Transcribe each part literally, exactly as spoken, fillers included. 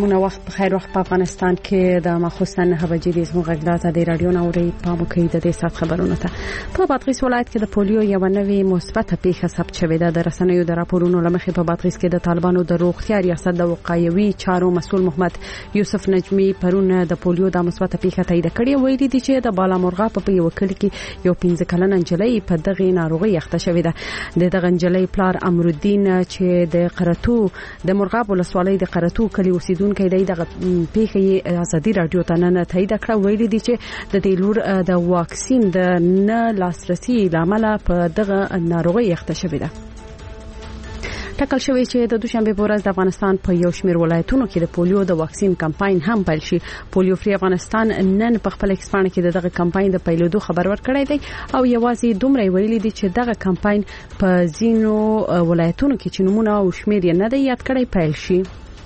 سلامونه، وخت بخیر. وخت په افغانستان کې د ماخوستن نه بجې د زموږ غږ د رادیو نوري په مکه د دې سات خبرونه ته په بادغیس ولایت کې د پولیو یو نوې مثبت پیښه ثبت شوې ده. د رسنیو د راپورونو لمخې په بادغیس کې د طالبانو د روغتیا ریاست د وقایوي چارو مسول محمد یوسف نجمی پرون د پولیو د مثبت پیښه تایید کړې. ویلي دي چې د بالامرغه په یو کلی کې یو پنځه کلنه نجلۍ په دغه ناروغي اخته شوې ده. د دغه نجلۍ پلار امرالدین چې د قرتو د مرغاب ولسوالۍ د قرتو کلی اوسیدونکو دی دغه پیښه ازادي رادیو ته نن تایید کړه. ویلي دي چې د دې لور د واکسین د نه لاسرسي لامل په دغه ناروغي اخته شوې ده. ټاکل شوی چې د دوشنبه په ورځ د افغانستان په یو شمېر ولایتونو کې د پولیو د واکسین کمپاین هم پیل شي. پولیو فری افغانستان نن په خپل ایکسپانډ کې دغه کمپاین د پیلېدو خبر ورکړی دی او یوازې دومره ویلي دي چې دغه کمپاین په ځینو ولایتونو کې چې نمونه او شمېر یې نه دی یاد کړی پیل شي.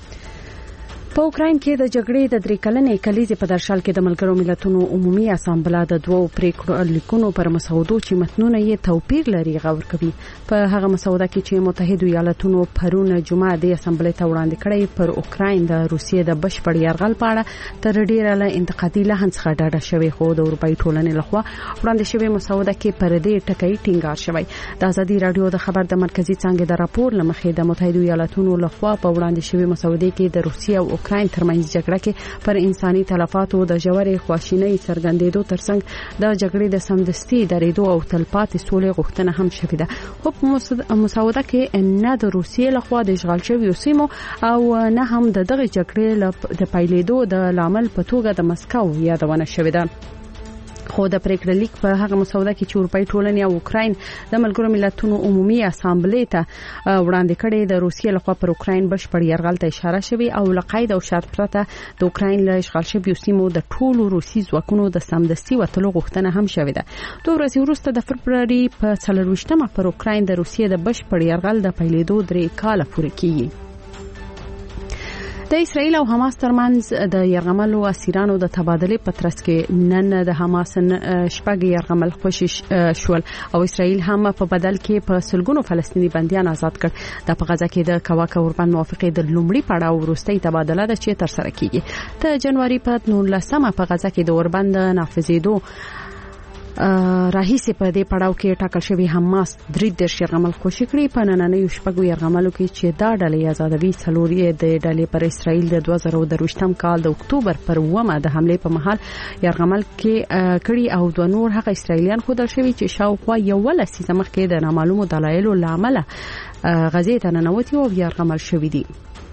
په اوکراین کې د جګړې د درې کلنې کلیزې په درشل کې د ملګرو ملتونو عمومي اسامبله د دوو پریکړو لیکونو پر مسودو چې متنونه یې توپیر لري غور کوي. په هغه مسوده کې چې متحده ایالاتونو پرون جمعه د اسامبلې ته وړاندې کړی پر اوکراین د روسیې د بشپړ یرغل په اړه تر ډیره له انتقادي لحن څخه ډاډه شوی، خو د اروپאי ټولنې لخوا وړاندې شوی مسوده کې پر دې ټکی ټینګار شوی. د ازادي رادیو د خبر د مرکزی څنګه د راپور لمخې د متحده ایالاتونو لخوا په وړاندې شوی مسوده کې د روسیې او اوکراین ترمنځ جګړه کې پر انساني تلفاتو د ژورې خواشینۍ څرګندېدو ترڅنګ د جګړې د سمدستي درېدو او تلپاتې سولې غوښتنه هم شوې ده. خو په مسوده کې نه د روسیې لخوا د اشغال شویو سیمو او نه هم د دغه جګړې د پیلېدو د لامل په توګه د مسکو یادونه شوې ده. خو د پریکړه لیک په هغه مسوده کې چې اروپאי ټولنې او اوکراین د ملګرو ملتونو عمومي اسامبلې ته وړاندې کړي د روسیې لخوا پر اوکراین بشپړ یرغل ته اشاره شوی او لقید او شرط پرته د اوکراین له اشغال شویو سیمو د ټولو روسي ځواکونو د سمدستي وټلو غوښتنه هم شوې ده. دوه ورځې وروسته د فبرवरी په څلرويشتمه پر اوکراین د روسیې د بشپړ یرغل د پیلېدو درې کال پورې کیږي. د اسرائیل او حماس ترمنځ د یرغملو اسیرانو د تبادله په ترڅ کې نن د حماس شپږ یرغمل خوشی شول او اسرائیل هم په بدل کې په سلګونو فلسطینی بنديان آزاد کړ. د په غزا کې د کواکا اوربند موافقه د لومړي پړاو وروستۍ تبادله ده چې تر سره کیږي. د جنوري په نولسمه په غزا کې د اوربند نافذېدو راهیسه په دې پړاو کې ټاکل شوی حماس درې د یرغمل خوشی کړی. په نننۍ شپږو یرغملو کې چې دا ډلې آزادوي څلورې د ډلې پر اسرائیل د دوه زره درویشتم کال د اکتوبر پر اوومه د حمله په مهال یرغمل کې کړی او دوه نور هغه اسرائیلیان خودل شوی چې شاوخوا یو لسیزه مخکې د نامعلومو دلایلو لامل غزې ته ننوتي او یرغمل شوی دي.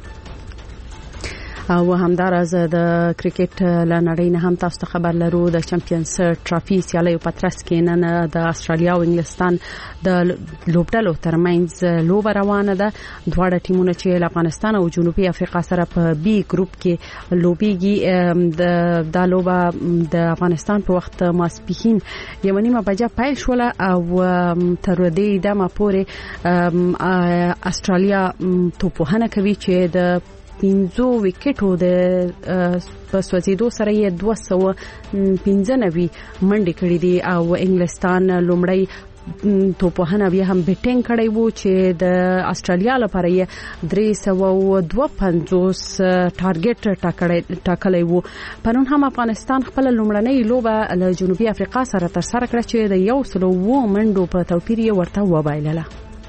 او همدارز د کرکټ لنړۍ نه هم تاسو ته خبر لرو. د چمپیونز ټرافي سیالیو په ترڅ کې نن د استرالیا او انګلستان د لوبډلو ترمنځ لوبه روانه ده. دواړه ټیمونه چې افغانستان او جنوبي افریقا سره په بي ګروپ کې لوبيږي د د لوبه د افغانستان په وخت ماسپښین یو نیمه بجې پیل شول او تر دې دمه پورې استرالیا توپوهنه کوي چې د پنځو وکټو د پسوځیدو سره یې دوه سوه پنځه نوي منډې کړې دي او انګلستان لومړی توپوهنه بیا هم بیټینګ کړی وو چې د استرالیا لپاره یې درې سوه دوه پنځوس ټارګټ ټاکلی وو. پرون هم افغانستان خپل لومړنۍ لوبه له جنوبي افریقا سره تر سره کړه چې د یو سل او اووه منډو په توپیر یې ورته وبایلله.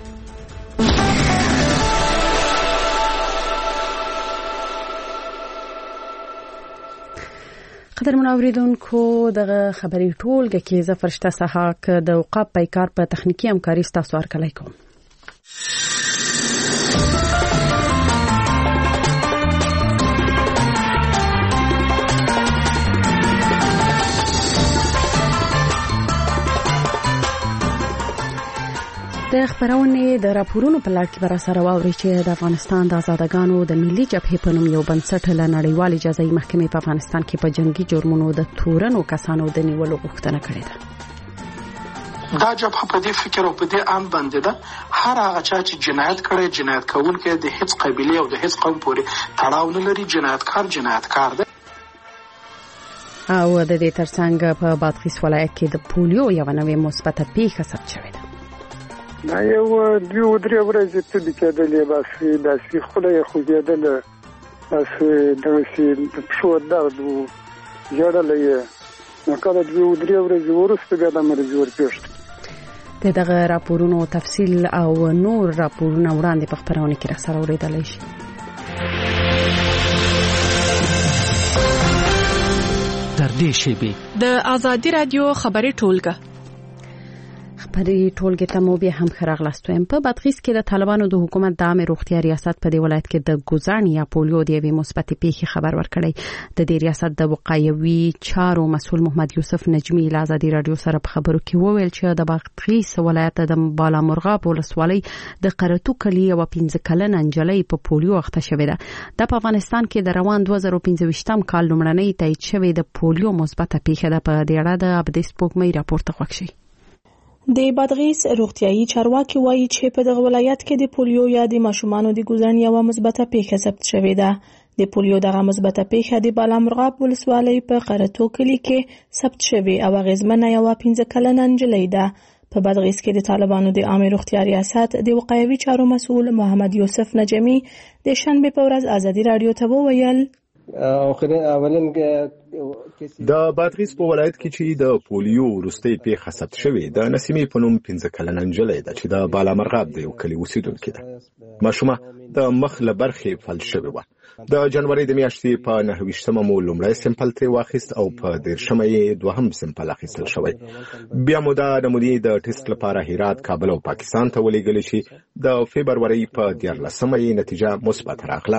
قدر منوریدونکو دغه خبري ټولګه کې زه فرشته سحاق د اوقاف پیکار په تخنیکی همکاري ستاسو ورکړی کوم. د خبرونه د راپورونو په لړ کې بر سره واوري چې د افغانستان د آزادګانو د ملي جبهې په نوم یو بنسټ له نړیوال جزایي محکمې په افغانستان کې په جنگي جرمونو د تورنو کسانو د نیولو غوښتنه کړې ده. دا جبهه په دې فکر او په دې عام باندې ده هر هغه چې جنایت کړي جنایت کوونکی د هیڅ قبيله او د هیڅ قوم پورې تړاو نه لري، جنایتکار جنایتکار دی. او د دې ترڅنګ په بادغیس ولایت کې د پولیو یو نوې مثبت پیښه ثبت شوې ده. دا یو دیو درې ورځې ته د کېدلې بس د سي خله خوځېدل چې دغه چې د پښو درد و ژړلی نو کله دوه درې ورځې وروسته بیا د مرض ورپېښ د دغه راپورونو تفصیل او نور راپورونه وړاندې په خپرونه کې راسره اورېدلی شي. در دې شیبې د آزادي رادیو خبري ټولګه خبري ټولګه ته مو بیا هم خراغلاست ویم. په بادغیس کې د طالبانو د حکومت د عامه روغتیا ریاست په دې ولایت کې د ګوزان یا پولیو د یوې مثبت پیښې خبر ورکړی. د دې ریاست د وقایوي چارو مسول محمد یوسف نجمی له آزادي رادیو سره په خبرو کې وویل چې د بادغیس ولایت د بالامرغاب ولسوالۍ د قرتو کلی او پنځه کلنه نجلۍ په پولیو اخته شوې ده. د افغانستان کې د روان دوه زره پنځه کال لومړنۍ تایید شوې د پولیو مثبت پیښه ده. په دې اړه د ابدیس پوګمې راپور ته خوښ شي. د بادغیس روغتیايي چارواکي وایي چې په دغه ولایت کې د پولیو یا د ماشومانو د ګوزن یو مثبت پیښه ثبت شوې ده. د پولیو دغه مثبت پیښه د بالامرغاب ولسوالۍ په قرتو کلی کې ثبت شوې او اغیزمنه یو پنځه کلنه نجلۍ ده. په بادغیس کې د طالبانو د عامه روغتیا ریاست د وقایوي چارو مسؤل محمد یوسف نجمی د شنبه په ورځ آزادي رادیو ته وویل د بادغیس په ولایت کې چې د پولیو وروستۍ پیښه ثبت شوې د نسیمې په نوم پنځه کلنه نجلۍ ده چې د بالامرغاب د یو کلي اوسیدونکې ده. ماشومه د مخ له برخې فلج شوې وه. د جنوري د میاشتې په نهه ویشتمه مو لومړی سمپل ترې واخیست او په دېرشمه یې دوهم سمپل اخیستل شوی. بیا مو د نمونې د ټیسټ لپاره هرات، کابل او پاکستان ته ولېږلې چې د فبرورۍ په دیارلسمه یې نتیجه مثبت راغله.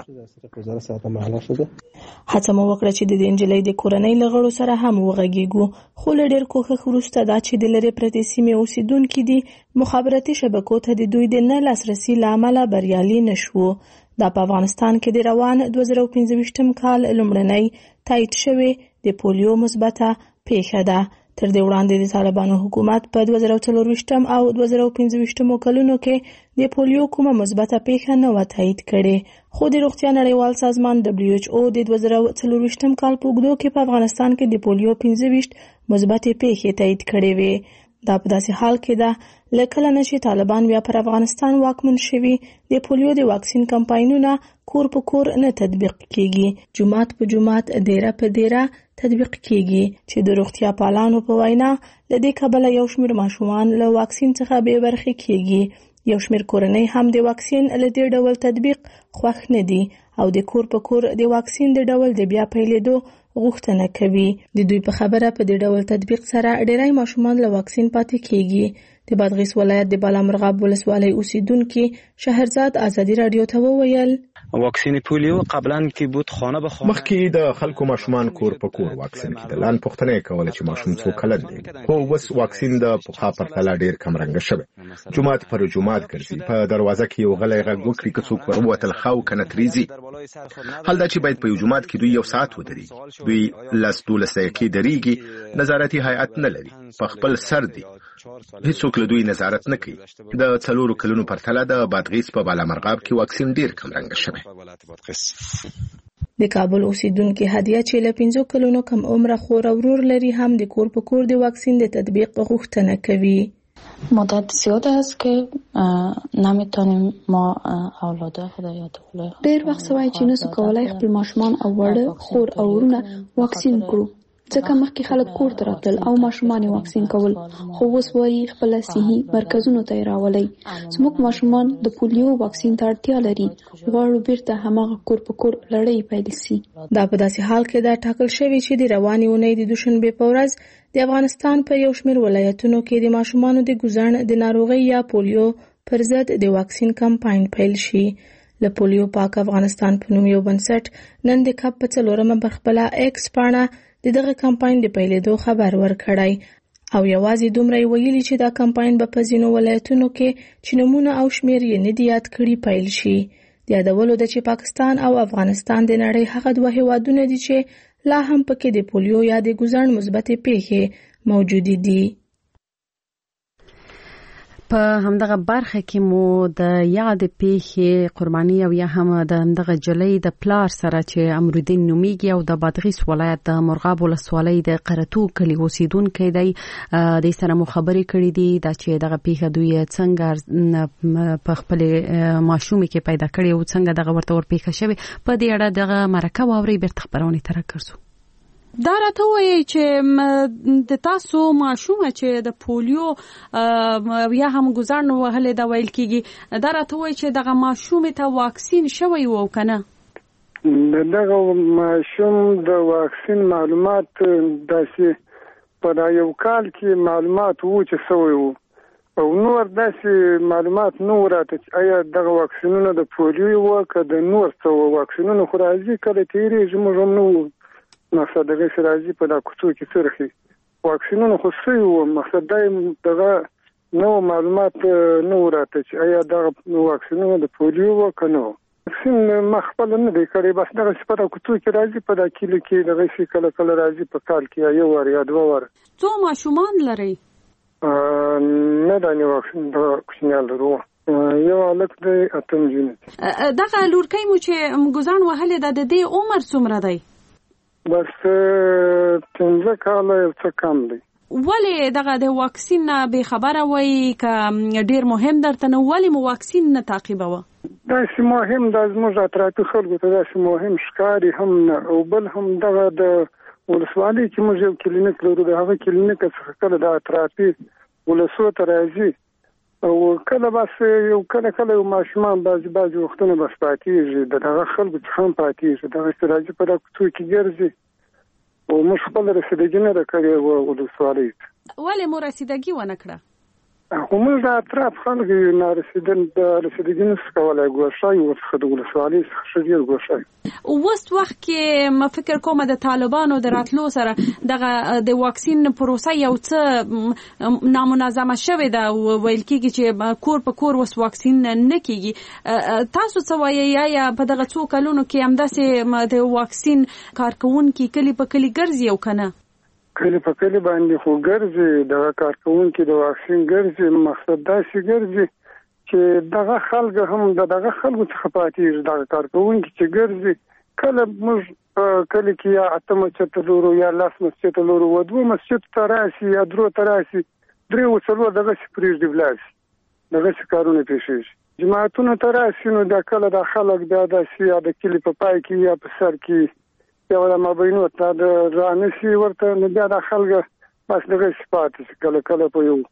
هڅه مو وکړه چې د دې نجلۍ د کورنۍ له غړو سره هم وغږیږو، خو له ډېر کوښښ وروسته دا چې د لرې پرتې سیمې اوسیدونکي دي مخابراتي شبکو ته د دوی د نه لاسرسي له امله بریالي نه شو. دا په افغانستان کې د روان دوه زره پنځه کال لومړنۍ تایید شوې د پولیو مثبته پیښه ده. تر دې وړاندې د طالبانو حکومت په دوه زره څلور او دوه زره پنځه کلونو کې د پولیو کومه مثبته پیښه نه و تایید کړې، خو د روغتیا نړیوال سازمان دبلیو ایچ او د دوه زره څلور کال په اوږدو کې په افغانستان کې د پولیو پنځه مثبتې پیښې تایید کړې وې. دا په داسې حال کې ده لکه کله چې طالبان بیا پر افغانستان واکمن شوي د پولیو د واکسین کمپاینونه کور په کور نه تطبیق کیږي، جمعات په جمعات، دیره په دیره تطبیق کیږي چې د روغتیا پالانو په وینا له دې کبله یو شمېر ماشومان له واکسین څخه بې برخې کیږي. یو شمېر کورنۍ هم د واکسین له دې ډول تطبیق خوښ نه دي او د کور په کور د واکسین د ډول د بیا پیلېدو غوښتنه کوي. د دوی په خبره په دې ډول تطبیق سره ډېری ماشومان له واکسین پاتې کیږي. د بادغیس ولایت د بالامرغاب ولسوالۍ اوسیدونکي شهرزاد آزادي رادیو ته وویل واکسین پولیو قبلا کې بود خانه به خانه مخکې د خلکو ماشومان کور په کور واکسین کېدل. ان پوښتنه کوله چې ماشوم څو کلن دی، خو اوس واکسین د پخوا پرتله ډېر کم رنګه شوی. جمعات پر جمعات ګرځي، په دروازه کې یو غلی غږ وکړي که څوک وروتل خاو کنه تریزي. حال دا چې باید په یو جمعات کې دوی یو ساعت ودرېږي. دوی لس دولس دقیقې درېږي، نظارتي هیئت نه لري، په خپل سر دي، هیڅوک له دوی نظارت نه کوي. د څلورو کلونو پرتله د بادغیس په بالامرغاب کې واکسین ډېر کم رنګه شوی. د کابل اوسیدونکي هدیه چې له پنځو کلونو کم عمره خور او ورور لري هم د کور په کور د واکسین د تطبیق غوښتنه کوي. مدت زیاد است که نمیتونیم ما اولاده خدای طول ډیر وخت سوای چې نسو کولای خپل ماشومان او وړ خور او ورونه واکسین کړو، ځکه مخکې خلک کور ته راتل او ماشومان واکسین کول، خو اوس وایي خپل صحي مرکزونو ته راولي. زموږ ماشومان د پولیو واکسین ته اړتیا لري، غواړو بیرته هماغه کور په کور لړۍ پیل شي. دا په داسې حال کې دا ټاکل شوی چې د روانې اونۍ د دوشنبې په ورځ د افغانستان په یو شمېر ولایتونو کې د ماشومانو د ګوزن د ناروغۍ یا پولیو پر ضد د واکسین کمپاین پیل شي. له پولیو پاک افغانستان په نوم یو بنسټ نن د کپ په څلورمه برخه ایکس پاڼه د دغه کمپاین د پیلېدو خبر ورکړی او یوازې دومره ویلي چې دا کمپاین به په ځینو ولایتونو کې چې نومونه او شمېر یې نه دي یاد کړي پیل شي. د یادولو ده چې پاکستان او افغانستان د نړۍ هغه دوه هیوادونه دي چې لا هم پکې د پولیو یا د ګوزن مثبتې پیښې موجودې دي. په همدغه برخه کې مو د یاد پیښې قرباني او یا هم د همدغه جلۍ د پلار سره چې امرالدین نومیږي او د بادغیس ولایت د مرغاب ولسوالۍ د قرتو کلي اوسیدونکي دی د سره مو خبرې کړې دي دا چې دغه پیښه دوی څنګه په خپل ماشومې کې پیدا کړې او څنګه دغه ورته ور پیښه شوی په دې اړه دغه مرکه واوري بیرته خبرونه تر کړو. دا راته وایي چې د تاسو ماشومه چې د پولیو یا هم ګزار نه وهلې دا ویل کیږي دا راته وایي چې دغه ماشومه ته واکسین شوی وو کنه دغه ماشوم د واکسین معلومات داسې په یو کال کې معلومات وو چې سوی وو او نور داسې معلومات نو راته چې آیا دغه واکسینونه د پولیو وو که د نور څه واکسینونه خو راځي کله تیریږي موږ هم نو مقصد دغه سراجي په دا کوڅو کې سرخي واکسینونه خو سوي وو مقصد دا دغه نو معلومات نو راته چې آیا دغه واکسینونه د پولیو وو که نه واکسین مخبل نه دی کړی بس دغه په دا کوڅو کې راځي په دا کلي کې دغه شي کله کله راځي په کال کې یو وار یا دوه وار. څو ماشومان لري؟ نه دا نه واکسین د کوچنیان لرو یو الک دی اتم جون. دغه لورکۍ مو چې ګزان وهلې د دې عمر څومره دی؟ بس پنځه کاله څه کم دی. ولې دغه د واکسین نه به خبره وای ک ډیر مهم درته نو ولې مو واکسین نه تعقیبوه؟ دا چې مهم د زموږ اطرافي خلکو ته دا چې مهم ښکاري هم نه او بل هم دغه د ولسوالۍ چې موږ یو کلینیک لرو د هغه کلینیک څخه کله د اطرافي ولسو ته راځي او کله بس یو کله کله ماشومان بعضی بعضی وختونه بس پاتېږي د هغه خلکو څخه هم پاتېږي دغه سراجي په دا کوڅو کې ګرځي او موږ خپل رسیدګي نه کړې وو ولسوالۍ ولې مو رسیدګي ونه کړه؟ خو موږ د اطراف خلک نه رسیدل د رسیدګي نه کولای ګوښای ورڅخه د ولسوالۍ څخه شډیر ګوښای وست وخت کې ما فکر کوم د طالبانو د راتلو سره دغه د واکسین پروسه یو څه نامنظمه شوې ده ویل کېږي چې کور په کور وس واکسین نه کېږي تاسو څه وایي یا په دغه څو کلونو کې همداسې د واکسین کارکونکي کلی په کلی ګرځي او کنه؟ کلی په کلی باندې خو ګرځي دغه کارکونکي د واکسین ګرځي مقصد داسې ګرځي چې دغه خلک هم دغه خلکو څخه پاتېږي دغه کارکونکي چې ګرځي کله موږ کلی کې یا اته مسجد ته لورو یا لاس مسجد ته لورو و دوه مسجد ته راسي یا درو ته راسي درې و څلور دغه پرېږدي ولاړ دغه کارونه پیښیږي جماعتونو ته راسي نو دا کله د خلک بیا داسې یا د کلي په پای کې یا په سر کې یا د مابینو ته د رانسي ورته نو بیا د خلکو بس دغه پاتې کله کله په یو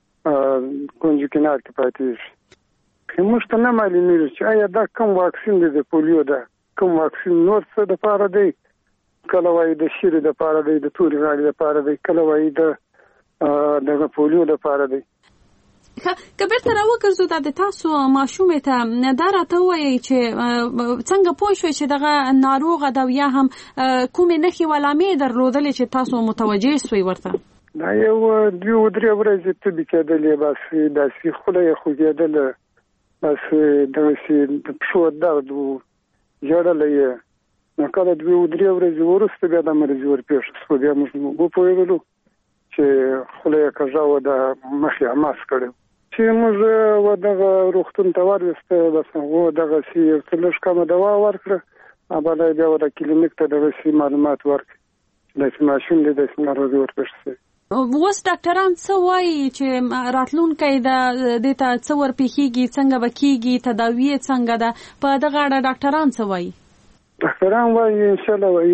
کونج کنار کې پاتې شي موږ ته نه معلومیږي چې آیا دا کوم واکسین دی د پولیو ده کوم واکسین نور څه د پاره دی کله وایي د شیرې د پاره دی د تورې غاړې د پاره دی کله وایي د دغه پولیو د پاره دی. که بیرته راوګرځو دا د تاسو ماشومې ته دا راته وایي چې څنګه پوه شوئ چې دغه ناروغه ده یا هم کومې نښې علامې درلودلې چې تاسو متوجه سوئ ورته؟ دا یو دوه درې ورځې تبې کېدلې بس داسې خوله یې خوږېدله بس دغسې د پښو درد و ژړلی یې نو کله دوه درې ورځې وروسته بیا دا مرض ورپېښ شو بیا موږ وپوهېدلو چې خوله یې کږه وه د مخ یې ماس کړی چې موږ و دغه روغتون ته ورسته بس هغه دغسې یو څه لږ کمه دوا ورکړه ابله بیا ور کلینیک ته دغسې معلومات ورکړي چې داسې ماشوم دی داسې ناروغي ورپېښ شوې. اوس ډاکټران څه وایي چې راتلونکی د دې ته څه ورپېښېږي څنګه به کېږي تداوي یې څنګه ده په دغه اړه ډاکټران څه وایي؟ ډاکټران وایي انشاءالله وایي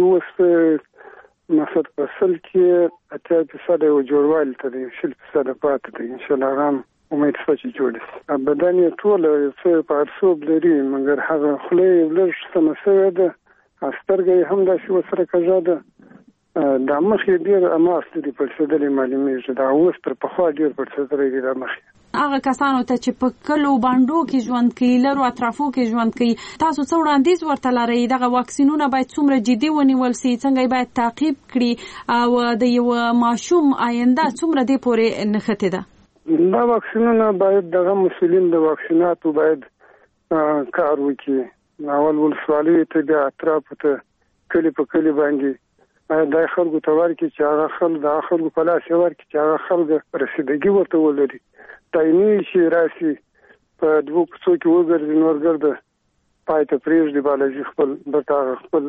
اوس مقصد په سل کې اتیا فیصده یو جوړوالي ته دی شل فیصده پاتې دی انشاءالله هغه امید شته چې جوړ شي بدن یې ټوله څه پړسوب لري مګر هغه خوله یې لږ سمه شوې ده سترګه یې هم داسې ورسره کږه ده دا مخ یې ډېر اماس لري پړسېدلی معلومېږي دا اوس تر پخوا ډېر پړسېدلی دی دا مخ یې هغه کسانو ته چې په کلو بانډو کې ژوند کوي لرو اطرافو کې ژوند کوي تاسو څه وړاندیز ورته لرئ دغه واکسینونه باید څومره جدي ونیول سي څنګه یې باید تعقیب کړي او د یو ماشوم آینده څومره دې پورې نښتې ده؟ دا واکسینونه باید دغه مسؤلین د واکسیناتو باید کار وکړي اول ولسوالۍ ته بیا اطرافو ته کلي په کلي باندې دا خلکو ته ورکړي چې هغه خلک د خلکو په لاس یې ورکړي چې هغه خلک رسیدګي ورته ولري دایني چې راسي په دوه کوڅو کې وګرځي نور ګرځي پای ته پریږدي بالاجي خپل دغه خپل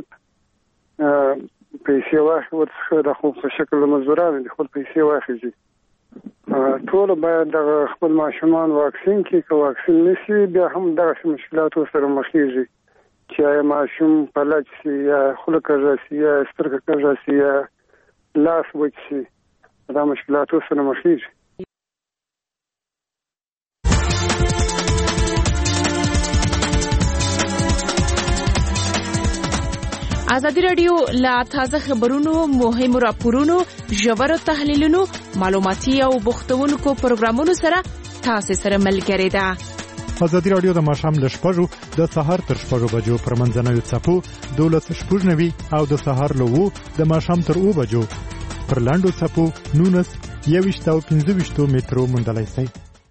پیسې واخلي ورڅخه د خو په شکل مزدورانو د خپل پیسې واخلي ټول باید د خپل ماشومان واکسین کې که واکسین نشي بیا هم دغه مشکلات سره مخ کیږي چې ماشوم په لچ سي یا خوله کږه سي یا سترګه کږه سي یا لاس وچ سي دا مشکلات سره مخ کیږي. ازادي رادیو لا تازه خبرونو مهمو راپورونو ژورو تحلیلونو معلوماتي او بوختونکو پروګرامونو سره تاسو سره ملګری ده. ازادي رادیو د ماښام له شپږو د سهار تر شپږو بجو پر منځنوي څپو دولس شپږ نوي او د سهار له وو د ماښام تر اوو بجو پر لاندو څپو نونس یويشت او پنځه ویشت مترو موندلای شئ.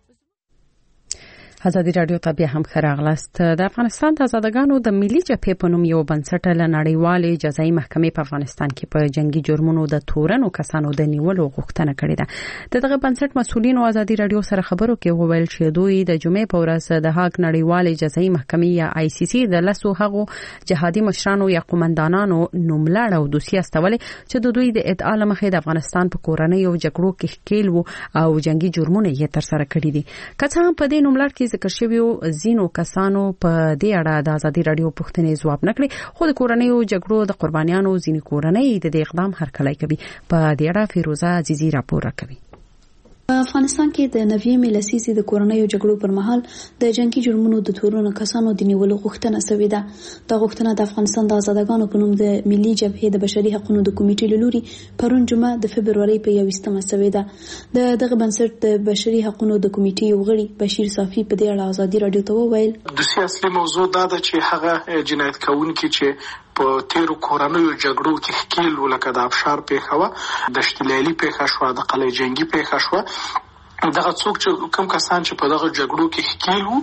ازادي رادیو ته بیا هم خراغلاست. د افغانستان د آزادګانو د ملي جبهې په نوم یو بنسټ له نړیوالې جزایي محکمې په افغانستان کې په جنگي جرمونو د تورنو کسانو د نیولو غوښتنه کړې ده. دغه بنسټ مسؤلینو ازادي رادیو سره خبرو کې وویل چې دوی د جمعې په ورځ د هاګ نړیوالې جزایي محکمې یا آی سی سی د لسو هغو جهادي مشرانو یا قومندانانو نوملړ او دوسیه استولې چې د دوی د ادعا لمخې د افغانستان په کورنۍ او جګړو کې ښکیل وو او جنگي جرمونه یې تر سره کړی دي. که څه هم په دې نوملړ کې ذکر شویو زینو کسانو په دې اړه د ازادي رادیو پوښتنې ځواب نکړي خو د کورنۍ او جګړو د قربانیانو ځینې کورنۍ د دې اقدام هرکلی کوي. په دې اړه فیروزه عزیزی راپور راکوي. په افغانستان کې د نویمې لسیزې د کورنۍ جګړو پر مهال د جنگي جرمونو د تورنو کسانو د نیولو غوښتنه شوې ده. دا غوښتنه د افغانستان د آزادګانو په نوم د ملي جبهې د بشري حقوقو د کمیټې له لوري پرون جمعه د فبرवरी په یوویشتمه شوې ده. د دغه بنسټ د بشري حقوقو د کمیټې یو غړي بشیر صافي په دې اړه ازادي رادیو ته وویل د سیاسي موضوع دا ده چې هغه جنایت کوونکي چې په تیرو کورنیو جګړو کې ښکیل ولکه د ابشار پیښه و د اشتلالي پیښه شو د قلعه جنگي پیښه شو دغه څوک چې کوم کسان چې په دغه جګړو کې ښکیل وو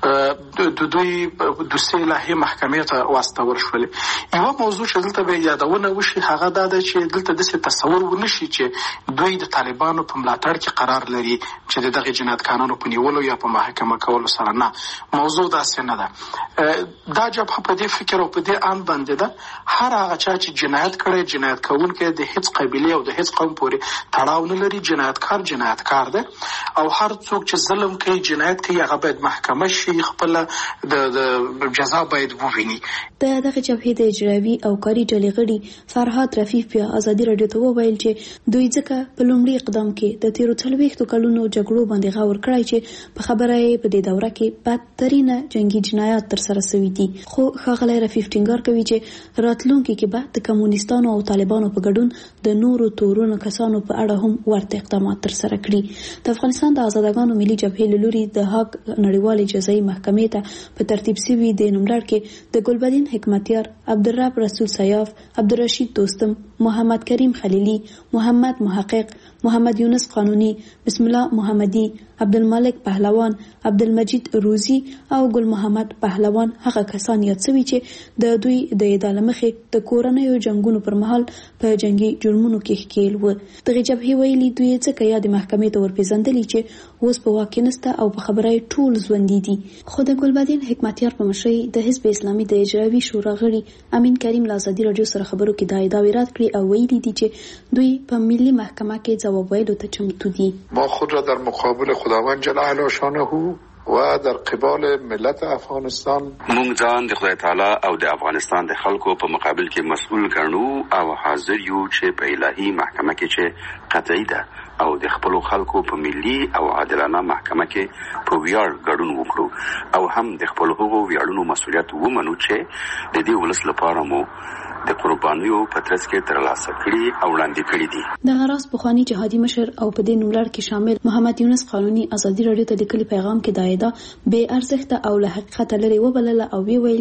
د دوی د سیلهي محکمې ته واستول شول. یو موضوع چې دلته به یادونه وشي هغه دا ده چې دلته د تصور ونشي چې دوی د طالبانو په ملاتړ کې قرار لري چې دغه جنایتکارانو په نیولو یا په محاکمه کولو سره نه. موضوع دا څنګه ده دا جبهه په دې فکر او په دې ان باندې ده هر هغه چې جنایت کړي جنایت کوونکی د هیڅ قبيله او د هیڅ قوم پورې تړاو نه لري جنایتکار جنایتکار ده او هر څوک چې ظلم کوي جنایت کوي هغه باید محکمه شي خپل د جزا باید وویني. د دغه جبهې د اجرایي او کاري ډلې غړي فرهاد رفیع په ازادي رادیو ته وویل چې دوی ځکه په لومړي اقدام کې د تیرو څلوېښتو کلونو جګړو باندې غور کړی چې په خبره یې په دې دوره کې بدترینه جنگي جنایات تر سره شوي دي. خو ښاغلی رفیع ټینګار کوي چې راتلونکي کې به د کمونیستانو او طالبانو په ګډون د نورو تورونو کسانو په اړه هم ورته اقدامات تر سره کړي. د افغانستان د آزادګانو ملي جبهې له لوري د هاګ نړیوالې جزایي محکمې ته په ترتیب شوي د نوملړ کې د ګلبدین حکمتیار، عبدالرب رسول سیاف، عبدالرشید دوستم، محمد کریم خلیلی، محمد محقق، محمد یونس قانونی، بسم الله محمدی، عبدالملک پهلوان، عبدالمجید روزی او ګل محمد پهلوان هغه کسان یاد شوي چې د دوی د ادعا لمخې د کورنیو جنگونو پر مهال په جنگي جرمونو کې ښکیل وو. دغه جبهې ویلي دوی څخه یا د محکمې ته ورپېژندلي چې اوس په واک کې نشته او په خبره ټول ژوندي دي. خو د ګلبدین حکمتیار په مشرۍ د حزب اسلامي د اجرایي شورا غړي امین کریم له ازادي رادیو سره خبرو کې دا ادعاوې رد کړې او ویلي دي چې دوی په ملي محکمه کې ځواب ویلو ته چمتو دي. ما خود را در مقابل خداوند جل جلاله شانه و در قبال ملت افغانستان مونږ ځان د خدای تعالی او د افغانستان د خلکو په مقابل کې مسؤل ګڼو او حاضر یو چې په الهي محکمه کې چې قطعي ده او د خپل خلکو په ملي او عادلانه محکمه کې په ویاړ ګډون وکړو او هم د خپل هغو ویاړونو مسؤلیت ومنو چې د دې ولس لپاره مو د قربانیو په ترڅ کې ترلاسه کړي او وړاندې کړي دي. د غراس بخوانی جهادي مشر او په دې نوملړ کې شامل محمد یونس قانونی ازادي رادیو ته لیکلي پیغام کې دا ادعا بې ارزښت او له حقیقت لري وبلله او وی ویل چې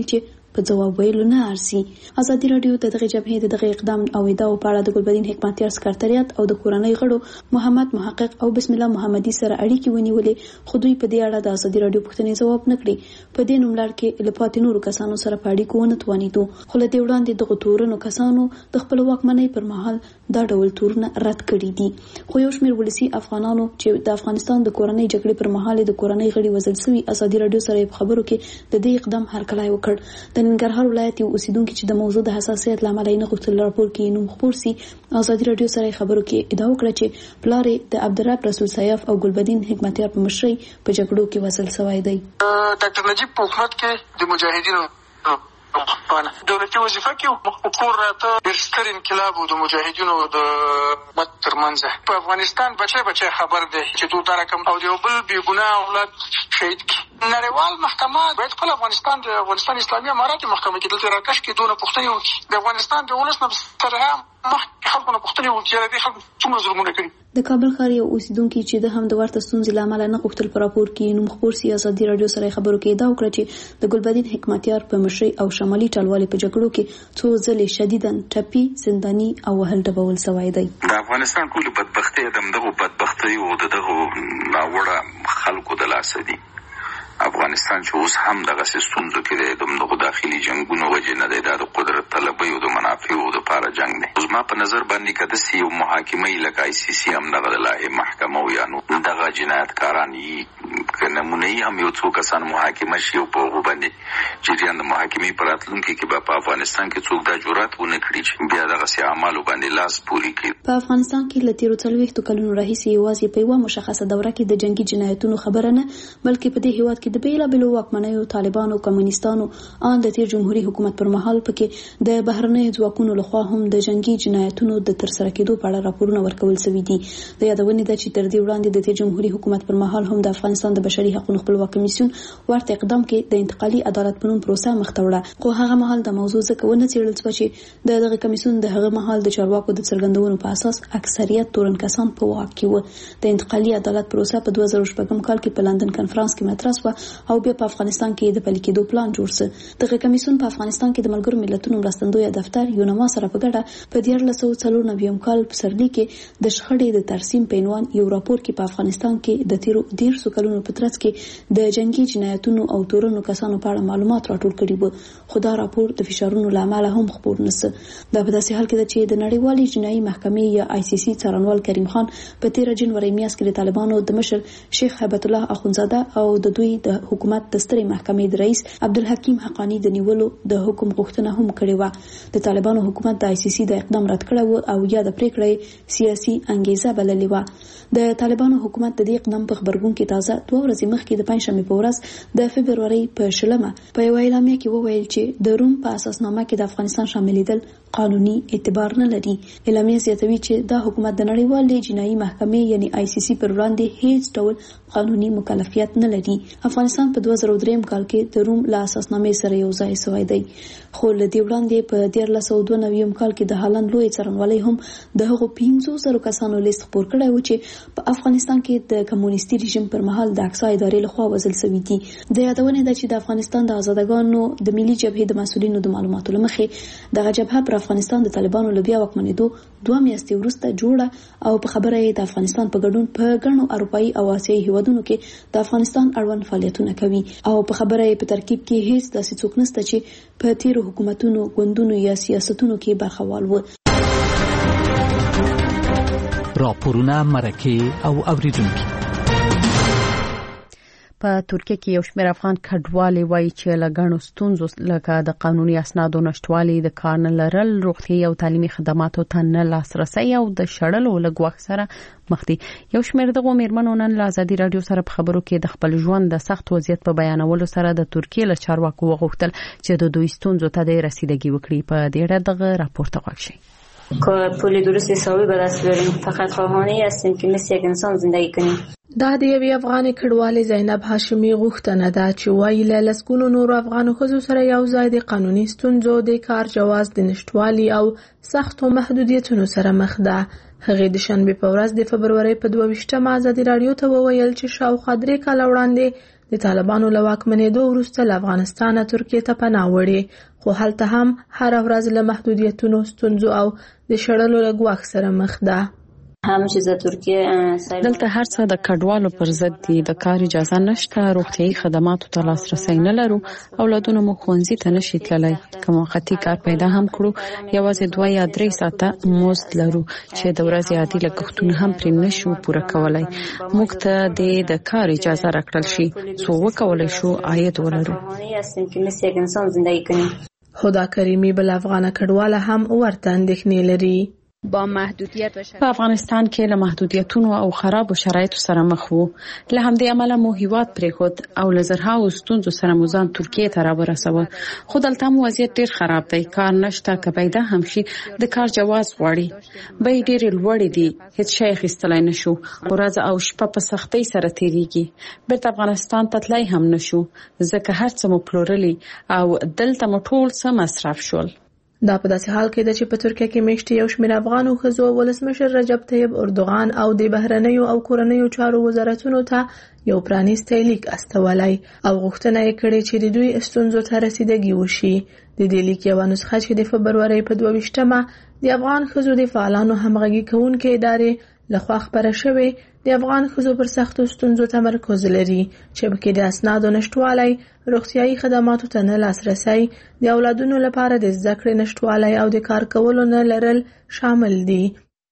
په ځواب ویلو نه ارسي. ازادي راډیو د دغه جبهې د دغه اقدام او ادعاو په اړه د ګلبدین حکمتیار سکرټریات او د کورنۍ غړو محمد محقق او بسم الله محمدي سره اړیکې ونیولې، خو دوی په دې اړه د ازادي راډیو پوښتنې ځواب نه کړي. په دې نوملړ کې له پاتې نورو کسانو سره په اړیکو ونه توانېدو، خو له دې وړاندې دغه تورنو کسانو د خپل واکمنۍ پر مهال دا ډول تورونه رد کړي دي. خو یو شمېر ولسي افغانانو چې د افغانستان د کورنۍ جګړې پر مهال د کورنۍ غړي وژل شوي ازادي راډیو سره په خبرو کې د دې اقدام هرکلی وکړ. د ننګرهار ولایت یو اوسیدونکي چې د موضوع د حساسیت له امله نه غوښتل راپور کې نوم خپور سي، ازادي راډیو سره خبرو کې ادعا وکړه چې پلار د عبدالرب رسول سیاف او ګلبدین حکمتیار په مشرۍ په جګړو کې وژل شوی دی. ډاکټر نجیب په حکومت کې د مجاهدینو دولتي وظیفه کې کور راته ډېر ستر انقلاب و د مجاهدینو د مت ترمنځ. په افغانستان بچی بچی خبر دی چې تو دا رقم او د یو بل بې ګناه اولاد شهید کړي. نړیوال محکمه باید خپل افغانستان د افغانستان اسلامي امارات محکمه کې دلته راکش کې دونه پوښتنې وکړي. د افغانستان د ولس نه سره هم مخکې خلکو نه پوښتنې وکړي چې دې خلکو څومره ظلمونه کړي. د کابل ښار یو اوسیدونکي چې د هم د ورته ستونزې له امله نه غوښتل په راپور کې نوم خپور سي، ازادي راډیو سره خبرو کې ادعا وکړه چې د ګلبدین حکمتیار په مشرۍ او شمالي ټلوالې په جګړو کې څو ځلې شدیداً ټپي، زنداني او وهل ډبول شوی دی. د افغانستان ټول بدبختي دغه بدبختي او دغه ناوړه خلکو د لاسه دي. افغانستان چې اوس هم دغه ستونزو کې دی، دغه داخلي جنگونو وجه نه دی، دا د قدرت طلبۍ او د منافعو دپاره جنګ دی. اوس ما په نظر باندې که داسې یو محاکمه لکه آی سی سی هم دغه د لاهې محکمه او یا نو دغه جنایتکاران یي که نمونه یي هم یو څو کسان محاکمه شي او په هغو باندې جریان د محاکمې په راتلونکي کې به په افغانستان کې څوک دا جرات ونه کړي چې بیا دغسې اعمالو باندې لاس پورې کړي. په افغانستان کې له تېرو څلوېښتو کلونو راهیسې یوازې په یوه مشخصه دوره کې د جنګي جنایتونو خبره نه، بلکې په دې هېواد کې د بېلابېلو واکمنیو، طالبانو، کمونیستانو ان د تیر جمهوریت حکومت پر مهال پکې د بهرنیو ځواکونو لخوا هم د جنگي جنایتونو د ترسره کېدو په اړه راپورونه ورکول شوي دي. د یادونې ده چې تر دې وړاندې د تیر جمهوریت حکومت پر مهال هم د افغانستان د بشري حقوقو خپلواک کمیسیون ورته اقدام کې د انتقالي عدالت په نوم پروسه مخته وړه، خو هغه مهال د موضوع ځکه ونه څېړل شوه چې د دغه کمیسیون د هغه مهال د چارواکو د څرګندونو په اساس اکثریت تورن کسان په واک کې وو. د انتقالي عدالت پروسه په دوه زره شپږم کال کې په لندن کنفرانس کې مطرح شوه او بیا په افغانستان کې د پلي کېدو پلان جوړ شو. دغه کمیسیون په افغانستان کې د ملګرو ملتونو مرستندویه دفتر یونما سره په ګډه په دیارلس سوه څلور نوي کال په پسرلي کې د شخړې د ترسیم په عنوان یو راپور کې په افغانستان کې د تیرو دیرشو کلونو په ترڅ کې د جنگي جنایتونو او تورنو کسانو په اړه معلومات راټول کړي وو، خو دا راپور د فشارونو له امله هم خپور نشو. دا په داسې حال کې ده چې د نړیوالې جنایي محکمې یا آی سی سی څارنوال کریم خان په تیره جنوري میاشت کې د طالبانو د مشر شیخ هیبت الله اخونزاده او د دوی د حکومت د سترې محکمې د رئیس عبدالحکیم حقانی د نیولو د حکم غوښتنه هم کړې و. د طالبانو حکومت د آی سی سی د اقدام رد کړی و او یا د پریکړې سیاسي انګیزه بللې و. د طالبانو حکومت د دې اقدام په خبرګون کې تازه دوه ورځې مخکې د پنځشنبې په ورځ د فبروري په شلمه په یوه اعلامیه کې وویل چې د روم په اساسنامه کې د افغانستان شاملېدل قانوني اعتبار نه لري. اعلامیه زیاتوي چې دا حکومت د نړیوالې جنایي محکمې یعنی آی سی سی پر وړاندې هیڅ ډول قانوني مکلفیت نه لري. افغانستان په دوه زره درې کال کې د روم له اساسنامې سره یو ځای شوی دی، خو له دې وړاندې په دیارلس سوه دوه نوي کال کې د هالند لوی څارنوالۍ هم د هغو پنځو زرو کسانو لیست خپور کړی و چې په افغانستان کې د کمونیستي رژیم پر مهال د اقصی ادارې لخوا وژل شوي دي. د یادونې ده چې د افغانستان د آزادګانو د ملي جبهې د مسؤلینو د معلوماتو له مخې دغه جبهه پر افغانستان د طالبانو له بیا واکمنېدو دوه میاشتې وروسته جوړه او په خبره یې د افغانستان په ګډون په ګڼو اروپایي او آسیایي هیوادونو کې د افغانستان اړوند فعالیتونه کوي او په خبره یې په ترکیب کې هیڅ داسې څوک نشته چې په تیرو حکومتونو، ګوندونو یا سیاستونو کې برخوال و. راپورونه، مرکې او اوریدونکي. په ترکیه کې یو شمېر افغان کډوالې وایي چې له ګڼو ستونزو لکه د قانوني اسنادو نشټوالي، د کار نه لرل، روغتیايي او تعلیمي خدماتو ته نه لاسرسي او د شړلو له ګواښ سره مخ دي. یو شمېر دغو مېرمنو نن له ازادي راډیو سره په خبرو کې د خپل ژوند د سخت وضعیت په بیانولو سره د ترکیه له چارواکو وغوښتل چې د دوی ستونزو ته د رسیدګي وکړي. په دې اړه دغه راپور ته غوږ شئ. پول درست حسابی به دست بیاریم، فقط خواهانی هستیم که مثل یک انسان زندگی کنیم. دا د یوې افغانې کډوالې زینب هاشمي غوښتنه ده چې وایي له لسګونو نورو افغانو ښځو سره یو ځای د قانوني ستونزو، د کار جواز د نشټوالي او سختو محدودیتونو سره مخ ده. هغې د شنبې په ورځ د فبرورۍ په دوه ویشتمه ازادي راډیو ته وویل چې شاوخوا درې کاله وړاندې د طالبانو له واکمنېدو وروسته له افغانستانه ترکیې ته پناه وړې، خو هلته هم هره ورځ له محدودیتونو، ستونزو او د شړلو له ګواښ سره مخ ده. هم چې د ترکیه دلته هر څه د کډوالو پر ضد دي، د کار اجازه نشته، روغتيایي خدماتو ته لاسرسی نه لرو، اولادونه مو ښوونځي ته نشي تللی، که موقتي کار پیدا هم کړو یوازې دوه یا درې ساعته مزد لرو چې د ورځې عادي لګښتونه هم پرې نشو پوره کولای. موږ ته د کار اجازه راکړل شي څو وکولای شو عاید ولرو. هدا کریمی بل افغان کډواله هم ورته اندېښنې لري. با محدودیت په افغانستان کې له محدودیتونو او خرابو شرایطو سره مخ وو. له همدې امله مو هیواد پرېښود او له زرهاو ستونزو سره مو ځان ترکیې ته راورسوه. خو دلته مو وضعیت ډېر خراب دی، کار نشته، که پیدا هم شي د کار جواز غواړي، بیې ډېرې لوړې دي، هیڅ شی اخیستلی نشو، ورځ او شپه په سختۍ سره تېرېږي. بیرته افغانستان ته تللی هم نشو ځکه هر څه مو پلورلي او دلته مو ټول څه مصرف شول. دا په داسې حال کې ده چې په ترکیه کې میشتې یو شمېر افغانو ښځو ولسمشر رجب طیب اردوغان او د بهرنیو او کورنیو چارو وزارتونو ته یو پرانیستی لیک استولی او غوښتنه یې کړې چې د دوی ستونزو ته رسیدګي وشي. د دې لیک یوه نسخه چې د فبرورۍ په دوه ویشتمه د افغان ښځو د فعالانو همغږي کوونکې ادارې لخوا خپره شوې د افغان ښځو پر سختو ستونزو تمرکز لري چې پکې د اسنادو نشتوالی، روغتیایي خدماتو ته نه لاسرسی، د اولادونو لپاره د زده کړې نشتوالی او د کار کولو نه لرل شامل دي.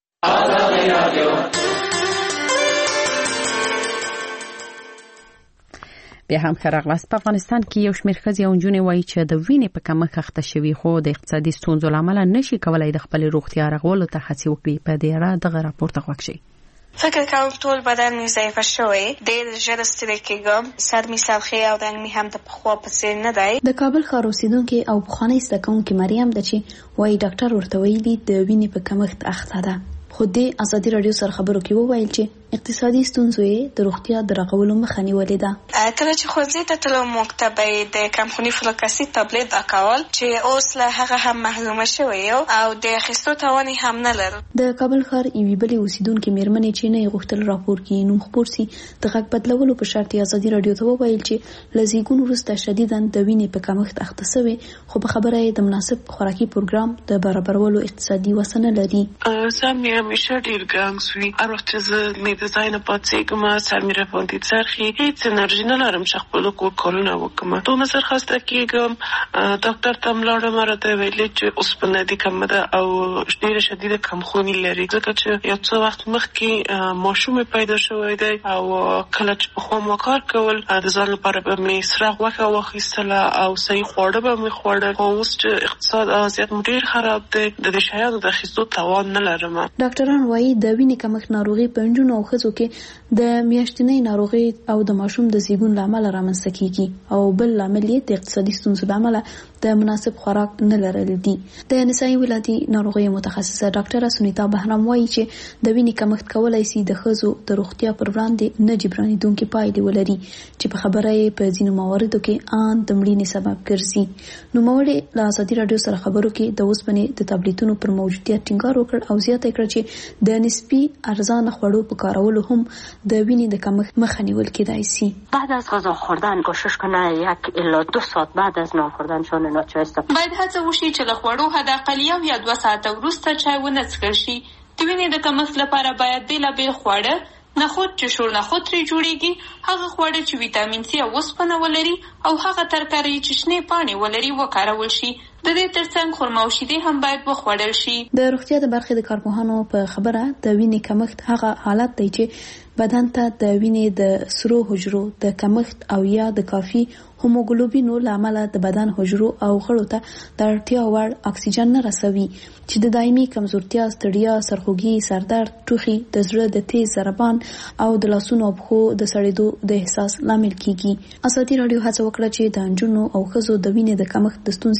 بیا هم ښه راغلاست. په افغانستان کې یو شمېر ښځې او نجونې وایي چې د وینې په کمښت اخته شوي خو د اقتصادي ستونزو له امله نشي کولای د خپلې روغتیا رغولو ته هڅې وکړي. په دې اړه دغه راپور ته غوږ شئ. فکر کوم ټول بدن مې ضعیفه شوی، ډېر ژر ستړی کېږم، سر مې سرخی او رنګ مې هم د پخوا په څېر نه دی. د کابل ښار اوسېدونکې او پخوانۍ زده کوونکې مریم ده چې وایي ډاکټر ورته ویلي د وینې په کمښت اخته ده. خو د ازادي راډیو سره خبرو کې وویل چې اقتصادي ستونزو یې د روغتیا د رغولو مخه نیولې ده. کله چې ښوونځي ته تلو موږ ته به یې د کمخوني فولیک اسید ټابلیټ راکول چې اوس له هغه هم محرومه شوی یو او د اخیستو توان یې هم نه لرو. د کابل ښار یوې بلې اوسېدونکې مېرمنې چې نه یې غوښتل راپور کې نوم خپور سي د غږ بدلولو په شرط یې ازادي راډیو ته وویل چې له زیږون وروسته شدیداً د وینې په کمښت اخته سوې، خو په خبره یې د مناسب خوراکي پروګرام د برابرولو اقتصادي وس نه لري. سر مې همیشه ډېر ګرم سوي، هر وخت چې زه مې د ځای نه پاڅېږم سر مې راباندې څرخي، هېڅ انرژي نه لرم چې خپلو کور کارونه وکړم. دومره سرخسته کېږم، ډاکټر ته هم لاړم، راته ویلې چې اوسپنه دې کمه ده او ډېره شدیده کمخوني لري، ځکه چې یو څه وخت مخکې ماشوم مې پیدا شوی دی او کله چې پخوا ما کار کول د ځان لپاره به مې سره غوښه واخیستله او صحیح خواړه به مې خوړل. خو اوس چې اقتصاد وضعیت مو ډېر خراب دی، د دې شیانو د اخیستو توان نه لرم. ډاکټران وایي د وینې کمښت ناروغي په نجونو او ښځو کې د میاشتنۍ ناروغي او د ماشوم د زیږون له امله رامنځته کیږي او بل لامل یې د اقتصادي ستونزو له امله د مناسب خوراک نه لرل دي. د نسایي ولادي ناروغیو متخصصه ډاکټره سونیتا بهرام وایي چې د وینې کمښت کولای شي د ښځو د روغتیا پر وړاندې نه جبرانېدونکې پایلې ولري چې په خبره یې په ځینو مواردو کې ان د مړینې سبب ګرځي. نوموړې له ازادي راډیو سره خبرو کې د اوسپنې د ټابلیټونو پر موجودیت ټینګار وکړ او زیاته کړه چې د نسبی ارزانه خوړو په کارولو هم د وینې د کمښت مخه نیول کېدای شي. بعد از غذا خوردن کوشش کنه یک الا دو ساعت بعد از نان خوردن شانه ناچای است. باید هڅه وشي چې له خوړو حداقل یو یا دوه ساعته وروسته چای ونه څښل شي. د وینې د کمښت لپاره باید بېلابېل خواړه، نخود چې شور نخود ترې جوړیږي، هغه خواړه چې ویټامین سی او اوسپنه ولري او هغه ترکاري چې شنې پاڼې ولري وکارول شي. د دې ترڅنګ خرما او شیدې هم باید وخوړل شي. د روغتیا د برخې د کارپوهانو په خبره د وینې کمښت هغه حالت دی چې بدن ته د وینې د سرو حجرو د کمښت او یا د کافي هوموګلوبینو له امله د بدن حجرو او غړو ته د اړتیا وړ اکسیجن نه رسوي چې د دایمي کمزورتیا، ستړیا، سرخوږي، سردرد، ټوخي، د زړه د تیز ضربان او د لاسونو او پښو د سړېدو د احساس لامل کیږي. ازادي راډیو هڅه وکړه چې د نجونو او ښځو د وینې د کمښت د ستونزې د هواري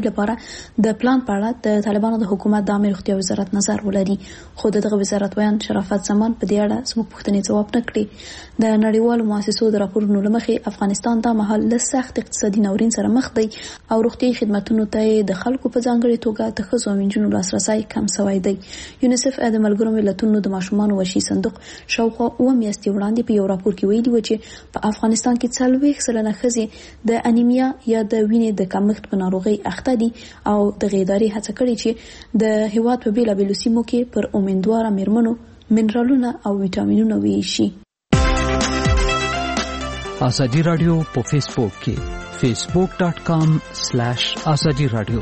لپاره د پلان په اړه د طالبانو د حکومت د عامه روغتیا وزارت نظر ولري، خو دغه وزارت ویان شرافت زمان په دې اړه زموږ پوښتنې ځواب نه کړي. د نړیوالو مؤسسو د راپورونو لمخې افغانستان د مهال له سخت اقتصادي ناورین سره مخ دی او روغتیايي خدماتو ته د خلکو په ځانګړي توګه د ښځو او نجونو لاسرسی کم شوی دی. یونیسف د ملګرو ملتونو د ماشومانو وحشي صندوق شاوخوا اوه میاشتې وړاندې په یو راپور کې ویلي و چې په افغانستان کې څلوېښت سلنه ښځې د انیمیا یا د وینې د کمښت په ناروغۍ اخته دي او دغه ادارې هڅه کړې چې د هیواد په بیلابیلو سیمو کې پر امیندواره میرمنو منرالونه او ویټامینونه ویشي. ازادي رادیو په فیسبوک کې facebook dot com slash azadi radio.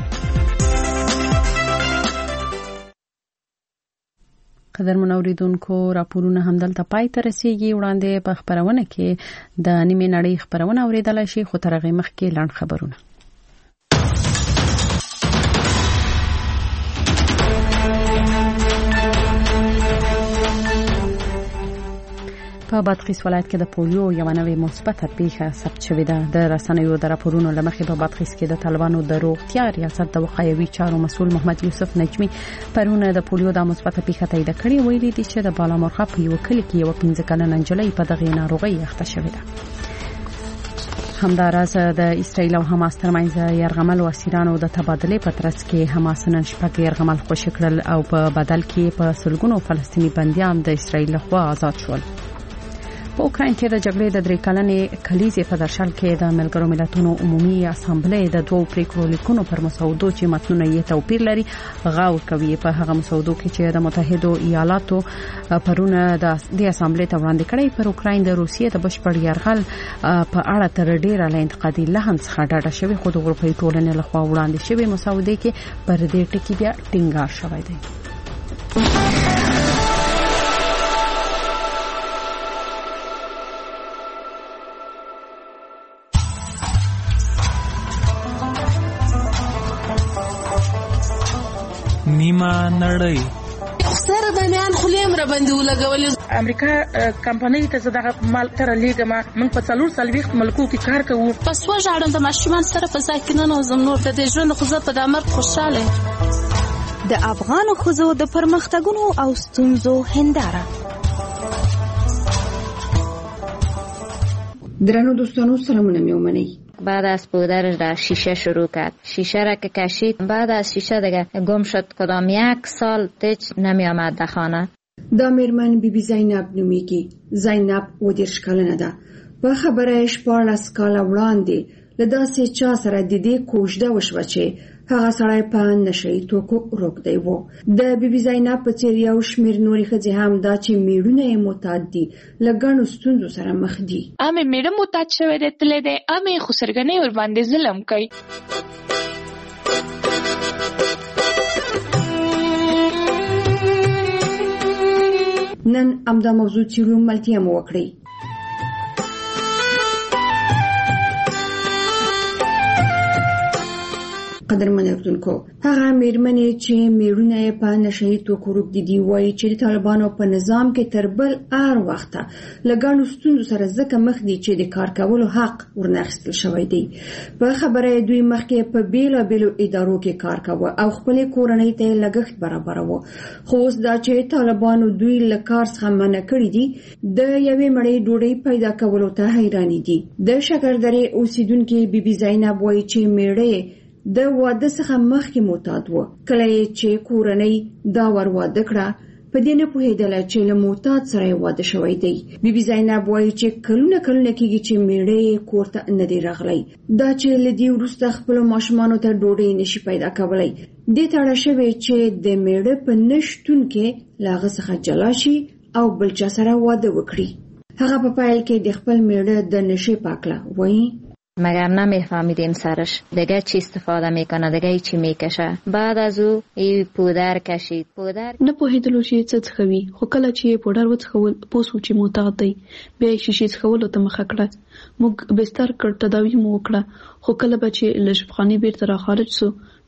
قدر منوریدونکو راپورونه همدلته پای ته رسیږي. وړاندې په خبرونه کې د نیمه نړۍ خبرونه اوریدلای شي، خو تر هغه مخکې لاند خبرونه. په بادغیس ولایت کې د پولیو یو نوې مثبته پیښه ثبت شوې ده. د رسنیو د راپورونو لمخې په بادغیس کې د طالبانو د روغتیا ریاست د وقایوي چارو مسؤل محمد یوسف نجمی پرونه د پولیو د مثبته پیښه تایید کړې. ویلي دي چې د بالامرغه په یو کلی کې یو پنځه کلنه نجلۍ په دغه ناروغي اخته شوې ده. همداراز د اسرائیل او حماس ترمنځ یرغمل اسیرانو د تبادله په ترڅ کې حماس نن شپږ یرغمل خوشی کړل او په بدل کې په سلګونو فلسطینی بنديان د اسرائیل لخوا آزاد شول. په اوکراین کې د جګړې د درې کلنې کلیزې په درشل کې د ملګرو ملتونو عمومي اسامبلې د دوو پریکړو لیکونو پر مسودو چې متنونه یې توپیر لري غور کوي. په هغه مسودو کې چې د متحده ایالاتو پرونه د اسامبلې ته وړاندې کړي پر اوکراین د روسیې د بشپړ یرغل په اړه تر ډیره له انتقادي لحن څخه ډاډه شوی، خو د اروپایي ټولنې لخوا وړاندې شوی مسودې کې پر دې ټکي بیا ټینګار شوی دی. نیمه نړۍ سره د میان خلیم را باندې ولګولې. امریکا کمپنۍ ته زداغه مال تر لیګما من په څلور سلويخت ملکو کې کار کوو. پس وژاړم د ماشومان سره په ځای کې نه نوزم نور د دې ژوند خو زه په دامر خوشاله. د افغان خزو د پرمختګونو او ستونزو هنداره. درنو دوستانو سلامونه میومنی. بعد از پودرش در شیشه شروع کرد. شیشه را که کشید بعد از شیشه دیگه گم شد. کدام یک سال تیچ نمی آمد در خانه. دا میرمن بی بی زینب نومیگی. زینب و دیرش کلنه ده. با خبرش پارلس کالا وړاندې لداسې چا سره د دې کوژده وشوه چې هغه سړی په نشهیي توکو روږدی و. د بی بی زینب په څېر یو شمېر نورې ښځې هم دا چې میړونه یې معتاد دي له ګڼو ستونزو سره مخ دي. امې میړه معتاد شوی دی تللی دی، امې خو سرګنۍ ورباندې ظلم کوي. نن همدا موضوع څېړو، ملتیا مو وکړئ. قدرمن اردوونکو، هغه میرمنې چې میړونه یې په نشهیي توکو روږدي دي وایي چې د طالبانو په نظام کې تر بل هر وخته له ګڼو ستونزو سره ځکه مخ دي چې د کار کولو حق ورنه اخیستل شوی دی. په خبره دوی مخکې په بیلابیلو ادارو کې کار کاوه او خپلې کورنۍ ته یې لګښت برابروه، خو اوس دا چې طالبانو دوی له کار څخه منع کړي دي د یوې مړۍ ډوډۍ پیدا کولو ته حیرانې دي. د شکردرې اوسیدونکې بی بی زینب وایي چې میړه د واده څخه مخکې معتاد و. کله چې کورنۍ دا ور واده کړه په دې نه پوهېدله چې له معتاد سره یې واده شوی دی. بی بی زینب وایي چې کلونه کلونه کېږي چې میړه یې کور ته نه دی راغلی. دا چې له دې وروسته خپلو ماشومانو ته ډوډۍ نشي پیدا کولی. دې ته اړه شوې چې د میړه په نه شتون کې له هغه څخه جلا شي او بل چا سره واده وکړي. هغه په پایل کې د خپل میړه د نشې پاکله وایي مگر نمیفهمیدیم سرش دیگه چی استفاده میکنه، دیگه چی میکشه. بعد از او ای پودر کشید. پودر نه پوهېدلو چې څه څښوي، خو کله چې پودر وڅښول پوه شو چې معتاد دی. بیا یې شیشې څښولو ته مخه کړه. موږ بستر کړ، تداوي مو وکړه، خو کله به چې له شفاخانې بیرته راخارج سو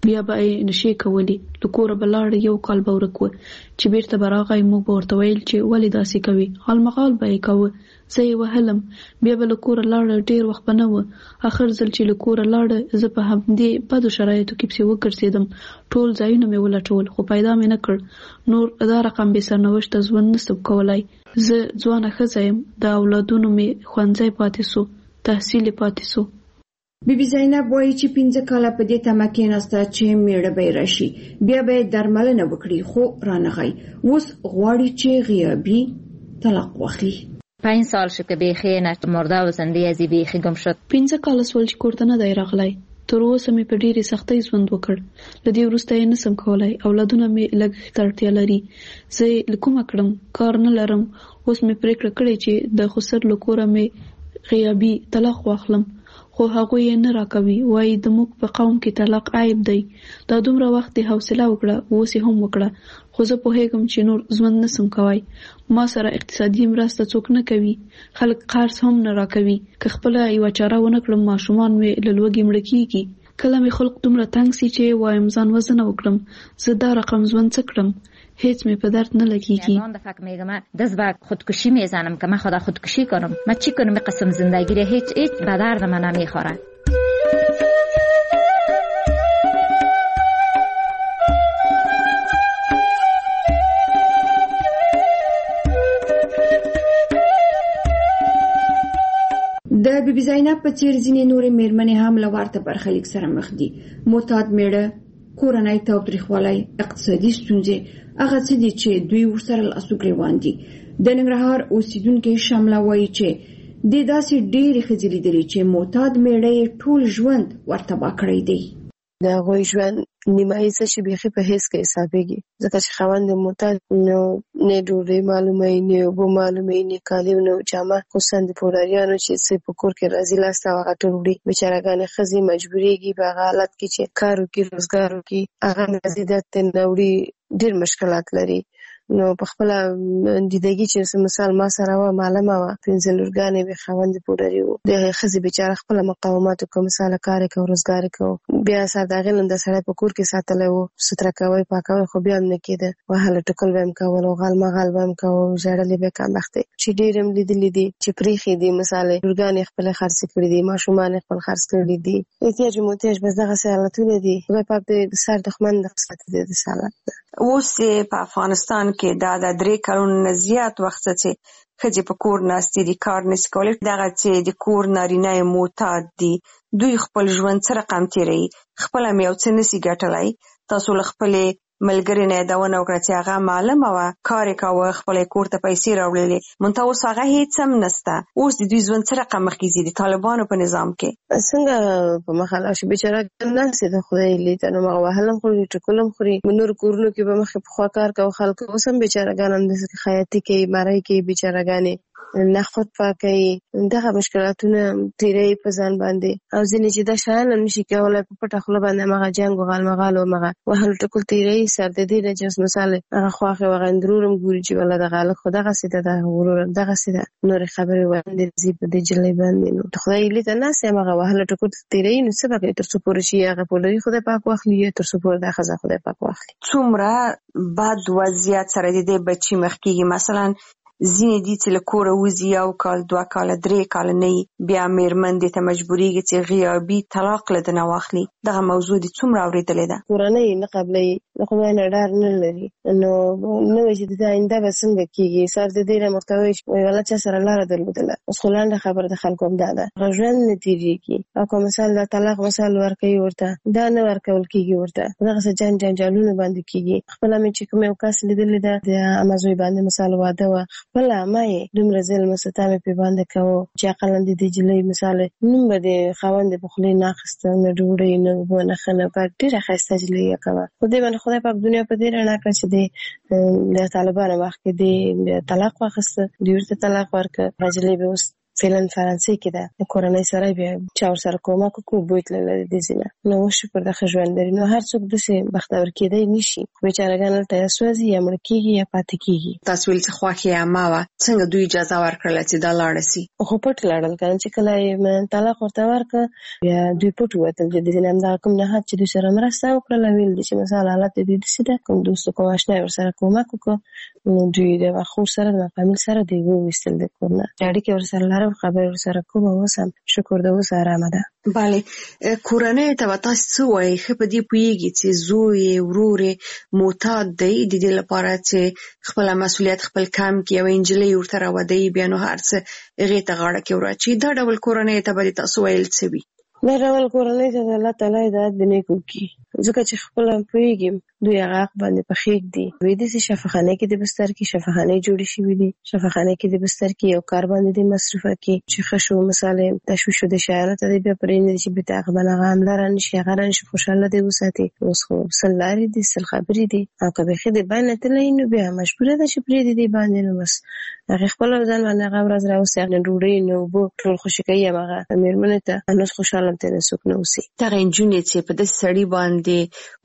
بیا به یې نشي کولی، له کوره به لاړ یو کال به ورک و چې بیرته به راغی. موږ به ورته ویل چې ولې داسې کوي، حالمغال به یې کوه، زه یې وهلم. بیا به له کوره لاړه، ډېر وخت به نه و. آخر ځل چې له کوره لاړه زه په همدې بدو شرایطو کې پسې وګرځېدم. ټول ځایونه مې ولټول خو پیدا مې نه کړ. نور دا رقم بې سرنوشته ژوند نسم کولی. زه ځوانه ښځه یم، د اولادونو مې ښوونځی پاتې سو، تحصیل یې پاتې سو. بی بی زینب وایي چې پنځه کاله په دې تمه کېناسته چې میړه به یې راشي، بیا به یې درملنه وکړي، خو رانغی. اوس غواړي چې غیابي طلاق واخلي. پنج سال شو که بیخی نه مرده و زنده ازی بیخی گم شد. پنځه کاله سول چې کور ته نه دی راغلی. تر اوسه مې په ډېرې سختۍ ژوند وکړ. له دې وروسته یې نسم کولی. اولادونه مې لږ ته اړتیا لري. زه یې له کومه کړم، کار نه لرم. اوس مې پرېکړه کړې چې د خسر له کوره مې غیابي طلاق واخلم، خو هغوی یې نه راکوي. وایي د موږ په قوم کې طلاق عیب دی. دا دومره وخت دې حوصله وکړه، اوس یې هم وکړه، خو زه پوهېږم چې نور ژوند نسم کوی. ما سره اقتصادي مرسته څوک نه کوي، خلک قرض هم نه راکوي. که خپله یوه چاره ونه کړم، ماشومان مې له لوږې مړه کېږي. کله مې خلق دومره تنګ سي چې وایم ځان وزنه وکړم، زه دا رقم ژوند څه کړم، هیچ می په درد نه لگیږي. من دفعه میگم دست به خودکشی میزنم که من خدا خودکشی کنم، من چی کنم؟ قسم زندگی را هیچ هیچ به درد من نمیخوره. د بی بی زینب په څیر ځینې نورې میرمنې هم له ورته برخلیک سره مخ دي. معتاد میړه، کورنۍ تاوتریخوالی، اقتصادي ستونزې، هغه څه دي چې دوی ورسره لاسو ګریوان دي. د ننګرهار اوسیدونکې شمله وایي چې د داسې ډېرې ښځې لیدلې چې معتاد میړه یې ټول ژوند ورتباه کړی دی. د هغوی ژوند نیمایي څه شي بیخي په هېڅ کې حسابېږي، ځکه چې خاوند معتاد نو نه ډوډۍ معلومه یې، نه اوبه معلومه یې، نه کالي، نه جامه. خصوصا د پوډاریانو چې څه په کور کې راځي لاسته هغه ټول وړي. بیچارهګانې ښځې مجبورېږي په هغه حالت کې چې کار وکړي، روزګار وکړي، هغه مزیدات ته نه وړي، ډېر مشکلات لري. نو په خپله دیدګي چې مثال ما سره وه، معلمه وه، پنځه لورګانې وې، خاوند پوډري و. د ښځې بیچاره خپله مقاومت وکړه، مثاله کار یې کوه، روزګار یې کوه. بیا سر د هغې نه د سړی په کور کې ساتلی و، ستره کوی، پاکوی، خو بیا هم نه کېده. وهله ټکل به یې هم کول، غل مغل به یې هم کوه، ژړلې به یې کمبختې چې ډېر هم لیدلي دي چې پرېښې دي. مثالې لورګانې خپلې خرڅې کړي دي، ماشومان یې خپل خرڅ کړي دي. احتیاج محتاج بس دغسې حالتونه دي. خدای پاک دې د سر دښمن دغه ساتي د دې حالت ده. اوس په افغانستان کې دا د درې کلونو نه زیات وخت چې ښځې په کور ناستې دي، کار نشي کولی. دغه چې د کور نارینه یې معتاد دي، دوی خپل ژوند څه رقم تېروي، خپله مې یو څه نشي ګټلی. تاسو له خپلې ملګرې نه یادونه وکړه چې هغه معلمه وه، کار یې کاوه، خپله یې کور ته پیسې راوړلې، منتها اوس هغه هېڅ هم نشته. اوس د دوی ژوند څه رقم مخکې ځي د طالبانو په نظام کې؟ څنګه په مخه لاړ شي؟ بیچاره ناستې ده، خدای یې لیده. نو هغه وهل هم خوري، ټکول هم خوري. نورو کورونو کې به مخکې پخوا کار کوه خلکو، اوس هم بیچارهګان همداسې خیاطي کوي، مرۍ کوي بیچارهګانې، نخود پاکوي. دغه مشکلاتونه تېروي په ځان باندې. او ځینې چې دا شیان هم نشي کولی، په پټه خوله باندې همغه جنګ و غالمغال و همغه وهلو ټکول تېروي. سر د دې نه چې اوس مثال هغه خواښې و هغه اندرور هم ګوري چې والله دغه هلک خو دغسې ده، دغه ورور هم دغسې ده، نورې خبرې وړاندې ځي په دې جلۍ باندې. نو د خدای لیده ناستې همغه وهلو ټکول تېروي. نو څه به کوي تر څو پورې چې هغه پولري خدای پاک واخلي، یا تر څو پورې دا ښځه خدای پاک واخلي. څومره بد وضعیت سره د دې بچي مخ کېږي. مثلا ځینې دي چې له کوره وځي، یو کال، دوه کاله، درې کاله نه وي، بیا مېرمن دې ته مجبورېږي چې غیابي طلاق له ده نه واخلي. دغه موضوع دې څومره اورېدلې ده؟ کورنۍ نه قبلوي، د خدای نه ډار نه لري. نو نه وایي چې د ده آینده به څنګه کېږي. سر د دې نه ورته وایي چې والله چا سره لاره درلودله. اوس خو لنډه خبره د خلکو هم دا ده، هغه ژوند نه تېرېږي. او که مثال دا طلاق مثال ورکوي ورته، دا نه ورکول کېږي ورته، دغسې جنګ جنجالونه باندې کېږي. خپله مې چې کوم یو کس لیدلې ده، د عمه زوی باندې مثال واده وه، خپله عمه یې دومره ظلم و ستم یې پرې باندې کوه چې عقلا د دې جلۍ مثال نوم به د خاوند یې په خولې نه اخېسته، نه ډوډۍ، نه اوبه، نه ښه، نه پاک. ډېره ښایسته جلۍ یې کوه. خو دې باندې خدای پاک دنیا په دې رڼا کړه چې د طالبانو وخت کې د طلاق واخېسته، دوی ورته طلاق ورکړه. هغه جلۍ به اوس فعلا فرانسې کې ده د کورنۍ سره بیا چا ورسره کومک وکړو بوی تللی د دې ځینه نو شکر دغه ژوند لري نو هر څوک داسې بختور کېدی نشي بیچارهګان هلته یا سوځي یا مړه کېږي یا پاتې کېږي. تاسو ویل چې خوښ یې عامه وه څنګه دوی اجازه ورکړله چې دا لاړه سي؟ خو پټ لاړل که نه چې کله یې طلاق ورته ورکړه بیا دوی پټ ووتل چې د ځینې همدغه کوم نهاد چې دوی سره مرسته وکړله ویل دي چې مثال حالت د دوی داسې ده کوم دوست کوم اشنا یې ورسره کومک وکړو نو دوی د خور سره د فامیل سره دوی وویستل د کور نه اړیکې ورسره لرم خبرې ورسره کوم اوس هم شکر د اوس ارامه ده. بله کورنۍ ته به تاسو څه وایي ښه په دې پوهېږي چې زوی ورور معتاد دی د دې لپاره چې خپله مسؤلیت خپل کم کړي او نجلۍ ورته راودوي بیا نو هر څه هغې ته غاړه کې وراچوي دا ډول کورنۍ ته به تاسو ویل څه وي؟ دا ډول کورنۍ ته د الله تعالی هدایت د نیکو کړي ځکه چې خپله پوهېږي دوی هغه حق باندې په خېږ دي وایي داسې شفاخانه کې د بستر کې شفاخانې جوړې شوي دي شفاخانه کې د بستر کې یو کار باندې دې مصرفه کړي چې ښه شو مثال تشویش د شاعره ته دی بیا پرېنه دي چې بېرته هغه باندې هغه حمله رانشي هغه رانشي خوشحاله دی وساتي اوس خو سل لارې دي سل خبرې دي او که بیخي د باندې تللی نو بیا مجبوره ده چې پرېږدي دې باندې نو بس هغې خپله ځان باندې هغه ورځ راوسي هغه ډوډۍ نه اوبه ټول خوشي کوي همغه مېرمنې ته نو خوشحاله هم ترې څوک نه اوسي. دغه نجونې چې په داسې سړي باندې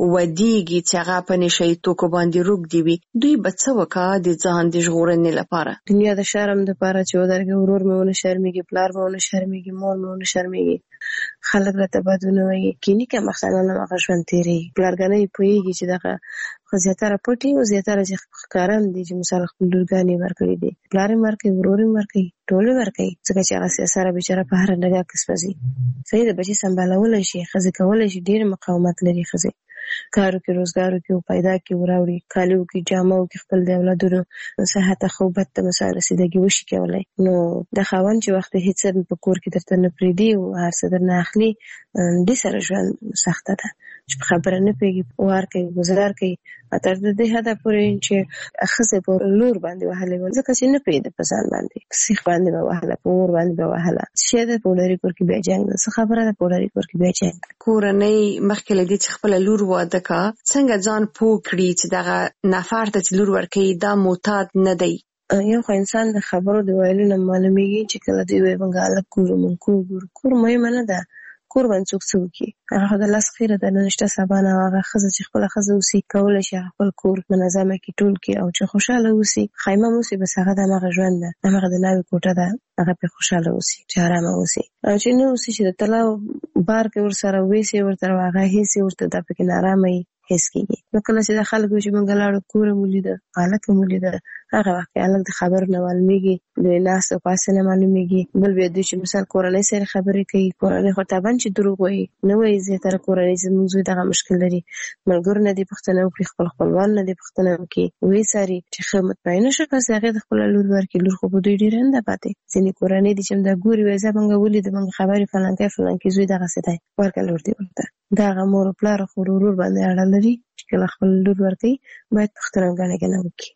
ودیږي چې هغه په نشه یي توکو باندې روږدي وي دوی به څه وکړه د ځان د ژغورنې لپاره؟ دنیا د شرم دپاره چې ودرېږي ورور مې ونه شرمېږي پلار مې ونه شرمېږي مور مې ونه شرمېږي خلک راته بد ونه وایي کیني که مخصنه همغه ژوند تېرېږي پلارګانۍ پوهېږي چې دغه خو زیاتره پټي او زیاتره چې ښکاره هم دي چې مثال خپل لورګانې ورکړي دي پلار یې ورکوي ورور یې ورکوي ټول یې ورکوي ځکه چې هغه سره بیچاره په هره ډګه کې سوځي صحیح د بچي سمبالولی شي ښځې کولی شي ډېر مقاومت لري ښځې کارو کې روزګارو کې او پیدا کې وراوړي کالیو کې جامو کې خپل د اولادونو صحت خو بد ته مثال رسیدګي وشي کولی نو د خاوند چې وخت هیڅ په کور کې درته نه پرېږدي او هر څه درنه اخلي دې سره ژوند سخته ده چې په خبره نه پوهېږي وار کوي ګزار کوي تر دې حده پورې چې ښځې په لور باندې وهلې وه ځکه چې نه پوهېده په ځان باندې په سیخ باندې به وهله په اور باندې به وهله څه ده په ولري کور کې بیا جنګ ده څه خبره ده په ولري کور کې بیا جنګ ده. کورنۍ مخکې له دې چې خپله لور واده کړه څنګه ځان پوه کړي چې دغه نفر ته چې لور ورکوي دا معتاد نه دی؟ یو خو انسان د خبرو د ویلو نه معلومېږي چې کله دوی وایي موږ هلک ګورو موږ کور ګورو کور مهمه نه ده کور باندې څوک څه وکړي هغه خو د لاس خیره ده نن شته سبا نه هغه ښځه چې خپله ښځه اوسي کولی شي هغه خپل کور منظمه کړي ټول کړي او چې خوشحاله اوسي خیمه هم اوسي بس هغه د همغه ژوند ده همغه د ناوې کوټه ده هغه پرې خوشحاله اوسي چې ارامه اوسي او چې نه اوسي چې د طلا بار کې ورسره ویسي ورته هغه هیڅې ورته دا پکې نارامه وي هیڅ کېږي نو کله چې د خلکو چې موږ لاړو کوره مو لیده هلکه مو لیده هغه وخت کې هلک د خبرو نه معلومېږي د ناستو پاسې نه معلومېږي بل بیا دوی چې مثال کورنۍ سره خبرې کوي کورنۍ خو طبعا چې دروغ وایي نه وایي زیاتره کورنۍ زموږ زوی دغه مشکل لري ملګرو نه دې پوښتنه وکړي خپل خپلوان نه دې پوښتنه وکړي ویې څاري چې ښه مطمئنه شو پس هغې د خپله لور ورکړي لور خو په دوی ډېره نه ده پاتې ځینې کورنۍ دي چې همدا ګوري وایي زه موږ ولیده موږ خبرې فلانکی فلانکي زوی دغسې دی ورکړه لور دې ورته د هغه مور او پلار خو ورور باندې اړه لري چې کله خپل لور ورکوي باید پوښتنه ګڼه ګڼه وکړي.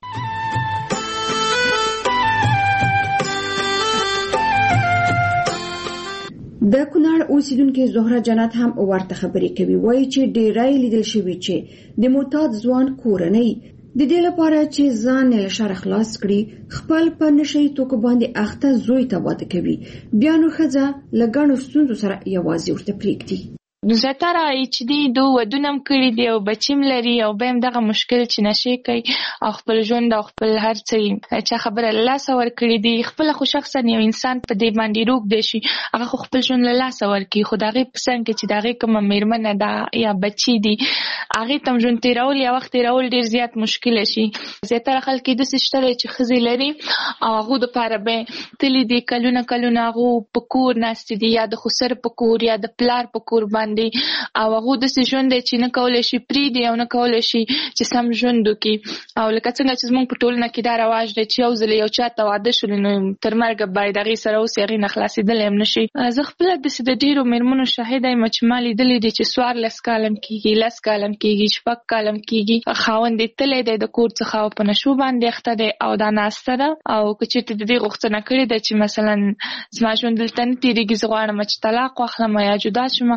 د کونړ اوسیدونکو زهره جنت هم ورته خبرې کوي وایي چې ډېری لیدل شوي چې د معتاد ځوان کورنۍ د دې لپاره چې ځان له شر خلاص کړي خپل په نشه یي توکو باندې اخته زوی ته واده کوي بیا نو ښځه له ګڼو ستونزو سره یوازې ورته پرېږدي. نو زیاتره چې دي دو ودونه هم کړي دي او بچیم لري او بیا هم دغه مشکل چې نشې کوي او خپل ژوند او خپل هر څه چا خبره له لاسه ورکړي دي خپله خو شخصا یو انسان په دې باندې روږدی شي هغه خو خپل ژوند له لاسه ورکړي خو د هغې په څنګ کې چې د هغې کومه مېرمنه ده یا بچي دي هغې ته هم ژوند تېرول یا وخت تېرول ډېر زیات مشکله شي. زیاتره خلک یې داسې شته دی چې ښځې لري او هغو دپاره به تللي دي کلونه کلونه هغو په کور ناستې دي یا د خسر په کور یا د پلار په کور باندې او هغه د سې ژوند چې نه کولای شي پریدي او نه کولای شي چې سم ژوند وکړي او لکه څنګه چې زموږ په ټولنه کې دا رواج دی چې یو ځل یو چا ته واده شول نو تر مرګه باید هغې سره اوسي هغې نه خلاصېدلی هم نه شي. زه خپله داسې د ډېرو مېرمنو شاهده یم چې ما لیدلي دي چې څوارلس کاله هم کېږي لس کاله هم کېږي شپږ کاله هم کېږي خاوند یې تللی دی د کور څخه او په نشو باندې اخته دی او دا ناسته ده او که چېرته د دې غوښتنه کړې ده چې مثلا زما ژوند دلته نه تېرېږي زه غواړم چې طلاق واخلم یا جدا شم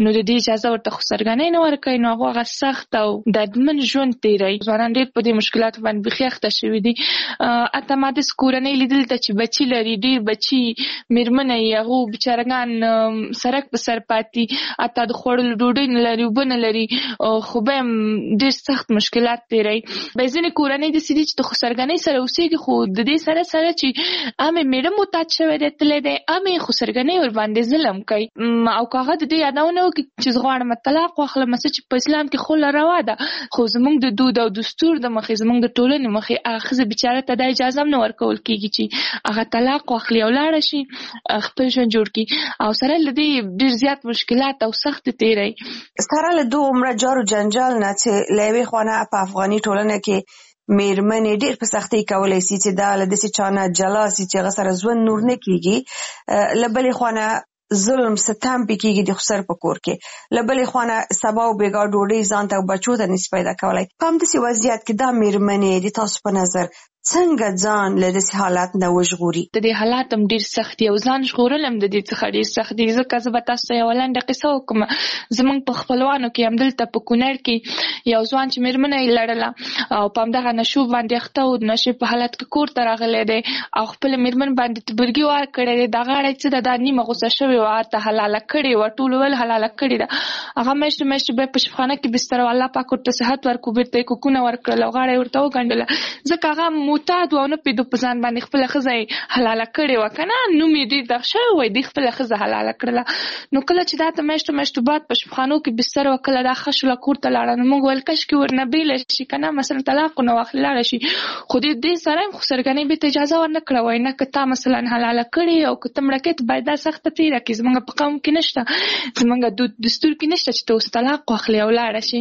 نو د دې اجازه ورته خو سرګنۍ نه ورکوي، نو هغه هغه سخت او دردمن ژوند تېروي. ځوانان ډېر په دې مشکلاتو باندې بیخي اخته شوي دي. حتی ما داسې کورنۍ لیدلې ده چې بچي لري، ډېر بچي مېرمنه یې، هغو بېچارهګان سرک په سر پاتې، حتی د خوړلو ډوډۍ نه لري، اوبه نه لري، خو به هم ډېر سخت مشکلات تېروي. بیا ځینې کورنۍ داسې دي چې د خسرګنۍ سره اوسېږي، خو د دې سره سره چې امې مېړه محتاج شوی دی تللی دی، امې خسرګنۍ ورباندې ظلم کوي. او که هغه د دې یادونه وکړي چې زه غواړم طلاق واخلم، څه چې په اسلام کې خله روا ده، خو زموږ د دود او دستور د مخې، زموږ د ټولنې مخې هغه ښځه بېچاره ته دا اجازه هم نه ورکول کېږي چې هغه طلاق واخلي او لاړه شي خپل ژوند جوړ کړي، او سره له دې ډېر زیات مشکلات او سخت تېروي. سره له دوه عمره جار و جنجال نه چې له یوې خوا نه په افغاني ټولنه کې مېرمنې ډېر په سختۍ کولی شي چې دا له داسې چا نه جلا شي چې هغه سره ژوند نور نه کېږي، له بلې خوا نه ظلم ستم پې کېږي د خسر په کور کې، له بلې خوا نه سبا او بېګا ډوډۍ ځان ته او بچو ته نشي پیدا کولی. په همداسې وضعیت کې دا مېرمنې د تاسو په نظر څنګه ځان له داسې حالات نه وژغوري؟ د دې حالات هم ډېر سخت دي او ځان ژغورل هم د دې څخه ډېر سخت دي. ځکه زه به تاسو ته یوه لنډه قصه وکړم. زموږ په خپلوانو کې همدلته په کونړ کې یو ځوان چې مېرمنه یې لرله او په همدغه نشو باندې اخته و، د نشې په حالت کې کور ته راغلی دی او خپله مېرمن باندې تبرګي وار کړی دی. دا غاړه څه ده، دا نیمه غوسه شوې وه، هلته حلاله کړې وه، ټولو ویل حلاله کړې ده. هغه میاشتې میاشتې به یې په شفخانه کې بستر و، الله پاک ورته صحت ورکړو، بېرته یې کوکونه ورکړل او غاړه یې ورته وګنډله، ځکه هغه معتاد و او نه د په ځان باندې خپله ښځه یې حلاله کړې وه که نه، نوم یې ډېر دغ شوی وی، دې خپله ښځه حلاله کړله. نو کله چې دا ته میاشتو میاشتو بعد په شفخانو کې بستر وه، کله دا ښه شوله کور ته لاړه، نو موږ ویل کشکې ورنه بېله شي که نه، مثلا طلاق ونه واخلي لاړه شي. خو دې دې سره هم خسرګنۍ بېرته اجازه ورنه کړه، وایي نه که تا مثلا حلاله کړې او که ته مړه کړې ته باید دا سخته تېره کړې، زموږ په قوم کې نشته، زموږ دود دستور کې نشته چې ته اوس طلاق واخلې او لاړه شي.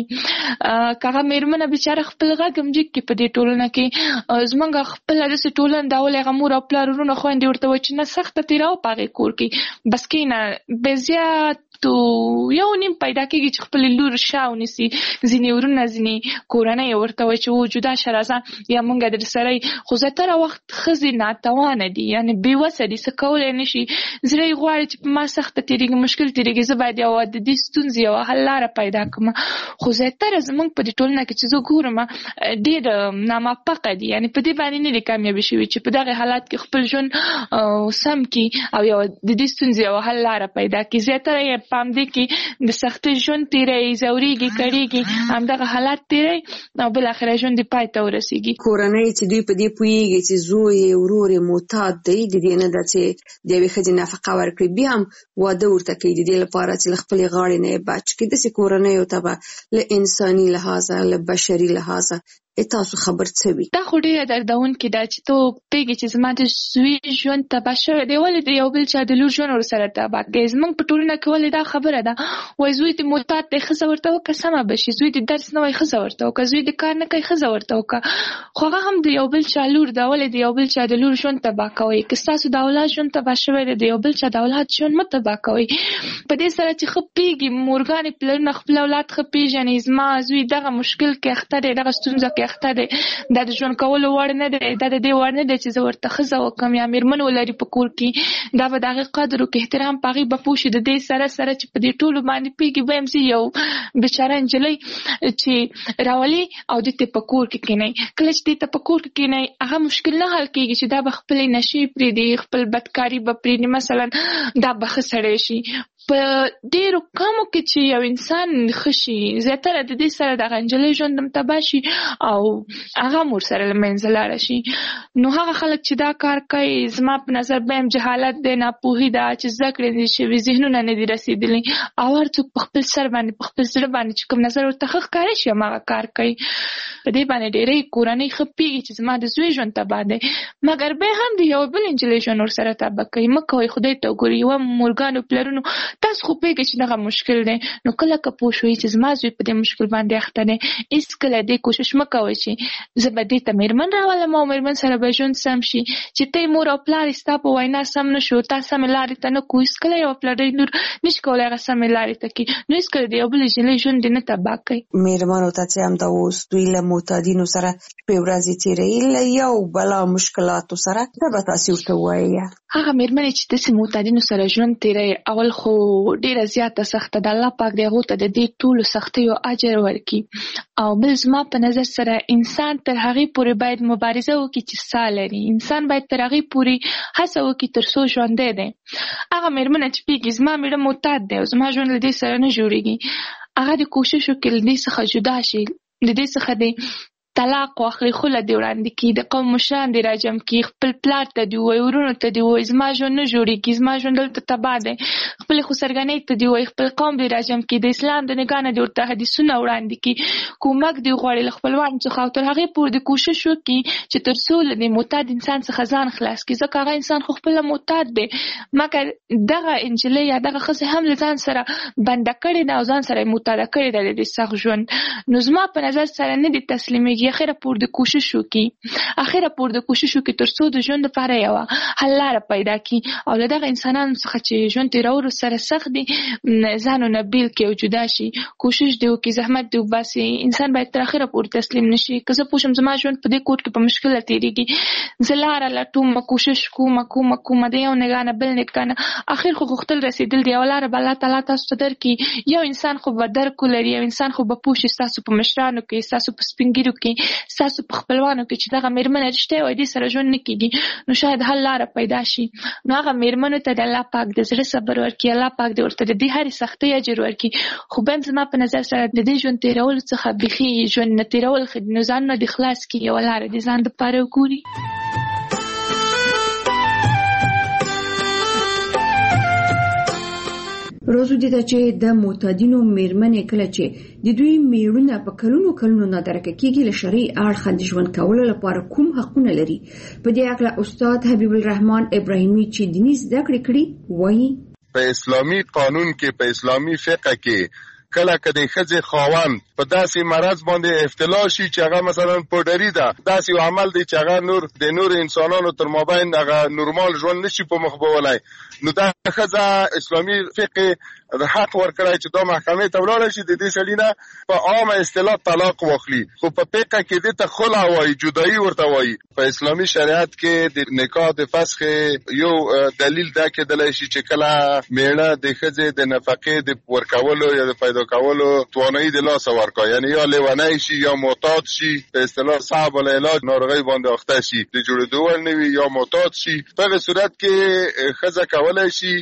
که هغه مېرمنه بېچاره خپل غږ هم جګ کړي په دې ټولنه کې، زموږ خپله داسې ټولنه دا ولې هغه مور او پلار ورونه خویندې ورته وایي چې نه سخته تېروه په هغې کور کې، بس کښېنه بې زیات یو نیم پیدا کېږي چې خپلې لور شا ونیسي. ځینې ورونه ځینې کورنۍ ورته وایي چې و جدا شه راځه یا مونږ در سره یې، خو زیاتره وخت ښځې ناتوانه دي، یعنې بېوسه دي، څه کولی نه شي. زړه یې غواړي چې په ما سخته تېرېږي، مشکل تېرېږي، زه باید یوه د دې ستونزې یوه حل لاره پیدا کړم. خو زیاتره زموږ په دې ټولنه کې چې زه ګورم ډېر ناموفقه دي، یعنې په دې باندې نه دي کامیابې شوي چې په دغې حالات کې خپل ژوند سم کړي او یوه د دې ستونزې یوه حل لاره پیدا کړي. زیاتره یې په همدې کې د سختۍ ژوند تېروي، ځورېږي، کړېږي، همدغه حالات تېروي او بالاخره ژوند یې پای ته ورسېږي. کورنۍ چې دوی په دې پوهېږي چې زوی یې ورور یې معتاد دی، د دې نه ده چې د یوې ښځې نفقه ورکړي، بیا هم واده ورته کوي د دې لپاره چې له خپلې غاړې نه یې بچ کړي. داسې کورنیو ته به له انساني لحاظه، له بشري لحاظه تاسو خبر څه وي؟ دا خو ډېره دردونکې ده چې ته پوهېږې چې زما د زوی ژوند تباه شوی دی، ولې د یو بل چا د لور ژوند ورسره تباه کوي. زموږ په ټولنه کې ولې دا خبره ده، وایي زوی د معتاد دی، ښځه ورته وکړه سمه به شي، زوی د درس نه وایي ښځه ورته وکړه، زوی د کار نه کوي ښځه ورته وکړه. خو هغه هم د یو بل چا لور ده، ولې د یو بل چا د لور ژوند تباه کوئ؟ که ستاسو د اولاد ژوند تباه شوی دی، د یو بل چا د اولاد ژوند مه تباه کوئ. په دې سره چې ښه پوهېږي مورګانې پلرونه خپل اولاد ښه پېژني، زما زوی دغه مشکل کې اخته دی، دغه ستونزه کې اخته دی، دا د ژوند کولو وړ نه دی، دا د دې وړ نه دی چې زه ورته ښځه وکړم یا مېرمن ولري په کور کې، دا به د هغې قدر وکړي، احترام په هغې به پوه شي. د دې سره سره چې په دې ټولو باندې پوهېږي به یم زه یو بېچاره نجلۍ چې راولي او دې ته په کور کې کښېنئ. کله چې دې ته په کور کې کښېنئ هغه مشکل نه حل کېږي چې دا به خپلې نشې پرېږدي، خپل بدکاري به پرېږدي، مثلا دا به ښه سړی شي. په ډېرو کمو کې چې یو انسان ښه شي، زیاتره د دې سره دغه نجلۍ ژوند هم تباه شي او هغه هم ورسره له منځه لاړه شي. نو هغه خلک چې دا کار کوي، زما په نظر به هم جهالت دی، ناپوهي ده، چې زده کړې نه دي شوي، ذهنونه نه دي رسېدلي، او هر څوک په خپل سر باندې په خپل زړه باندې چې کوم نظر ورته ښه ښکاره شي هماغه کار کوي. په دې باندې ډېرې کورنۍ ښه پوهېږي چې زما د زوی ژوند تباه دی، مګر بیا هم د یو بل نجلۍ ژوند ورسره تباه کوي. مه کوئ، خدای ته وګورئ. یوه مورګانو پلرونو تاسو خو پوهېږئ چې دغه مشکل دی، نو کله که پوه شوئ چې زما زوی په دې مشکل باندې اخته دی، هېڅکله دې کوشش مه کوئ چې زه به دې ته مېرمن راولم او مېرمن سره به ژوند سم شي. چې ته مور او پلار یې ستا په وینا سم نه شو، تا سمې لارې ته نه کړو، هېڅکله یوه پلرۍ لور نشي کولی هغه سمې لارې ته کړي، نو هېڅکله د یو بل نجلۍ ژوند دې نه تباه کوي. مېرمنو ته چې همدا اوس دوی له معتادینو سره شپې ورځې تېروي، له یو بلا مشکلاتو سره، څه به تاسې ورته ووایئ؟ هغه مېرمنې چې داسې معتادینو سره ژوند تېروي، اول خو ډیره زیاته سخته ده. الله پاک دې هغو ته د دې ټولو سختیو اجر ورکړي. او بل زما په نظر سره انسان تر هغې پورې باید مبارزه وکړي چې ساه لري. انسان باید تر هغې پورې هڅه وکړي تر څو ژوندی دی. هغه مېرمنه چې پوهېږي زما مېړه معتاد دی او زما ژوند له دې سره نه جوړېږي، هغه د کوشش وکړي له دې څخه جدا شي، د دې څخه د طلاق واخلي، خوله دې وړاندې کړي، د قوم مشران دې راجم کړي، خپل پلار ته دې ووایي، ورونو ته دې ووایي زما ژوند نه جوړېږي، زما ژوند دلته تباه دی، خپلې خسرګنۍ ته دې ووایي، خپل قوم دې راجم کړي، د اسلام د نګاه نه دې ورته حدیثونه وړاندې کړي، کومک دې وغواړي له خپلوانو څخه، او تر هغې پورې دې کوشش وکړي چې تر څو له دې معتاد انسان څخه ځان خلاص کړي، ځکه هغه انسان خو خپله معتاد دی، مګر دغه نجلۍ یا دغه ښځې هم له ځان سره بنده کړې ده او ځان سره یې معتاده کړې ده د دې سخت ژوند. نو زما په نظر سره نه دې تسلیمېږي، اخره پورې د کوشش وکړي، اخره پورې د کوشش وکړي تر څو د ژوند لپاره یوه حل لاره پیدا کړي، او له دغه انسانانو څخه چې ژوند تېرولو سره سخت دي ځانونه بېل کړي او جدا شي، کوشش دې وکړي، زحمت دې وباسي. انسان باید تر اخره پورې تسلیم نه شي. که زه پوه شم زما ژوند په دې کور کې په مشکله تېرېږي، زه لاره لټوم، کوشش کوم کوم کوم د یو نګاه نه بل نګاه نه، اخر خو غوښتل رسېدل دی، یوه لاره به الله تعالی تاسو ته درکړي. یو انسان خو به درک ولري، یو انسان خو به پوه شي ستاسو په مشرانو کې، ستاسو په سپین ږیرو کې، ستاسو په خپلوانو کې چې دغه مېرمنه رښتیا وایي دې سره ژوند نه کېږي، نو شاید حل لاره پیدا شي. نو هغه مېرمنو ته د الله پاک د زړه صبر ورکړي، الله پاک دې ورته د دې هرې سختۍ اجر ورکړي. خو بیا هم زما په نظر سره د دې ژوند تېرولو څخه بیخي ژوند نه تېرول ښه دي، نو ځانونه دې خلاص کړي، یوه لاره دې ځان دپاره وګوري. روزو دي ته چې د معتادینو مېرمنې کله چې د دوی میړونه په کلونو کلونو نادرکه کېږي له شرعي اړخه د ژوند کولو لپاره کوم حقونه لري. په دې اړه استاد حبیب الرحمن ابراهیمي چې دیني زده کړې کړي وایي په اسلامي قانون کې، په اسلامي فقه کې کله کدی ښځې خاوند په داسې مرض باندې ابتلا شي چې هغه مثلا پوډري ده، داسې عمل دی چې هغه نور د نور انسانانو تر مابین هغه نورمال ژوند نشي په مخ بولی، نو دا ښځه اسلامي فقه د حق ورکړی چې دا محکمې ته ولاړه شي، د دې سړي نه په عامه اصطلاح طلاق واخلي. خو په فقه کې دې ته خلع وایي، جدایي ورته وایي. په اسلامي شریعت کې د نکاح د فسخ یو دلیل دا کېدلی شي چې کله میړه د ښځې د نفقې د ورکولو یا د پیدا کولو توانایي د لاسه ورکړي، یعنی یا لیونی شي یا معتاد شي، په اصطلاح صعب العلاج ناروغۍ باندې اخته شي، د جوړېدو وړ نه وي یا معتاد شي. په هغه صورت کې ښځه کولی شي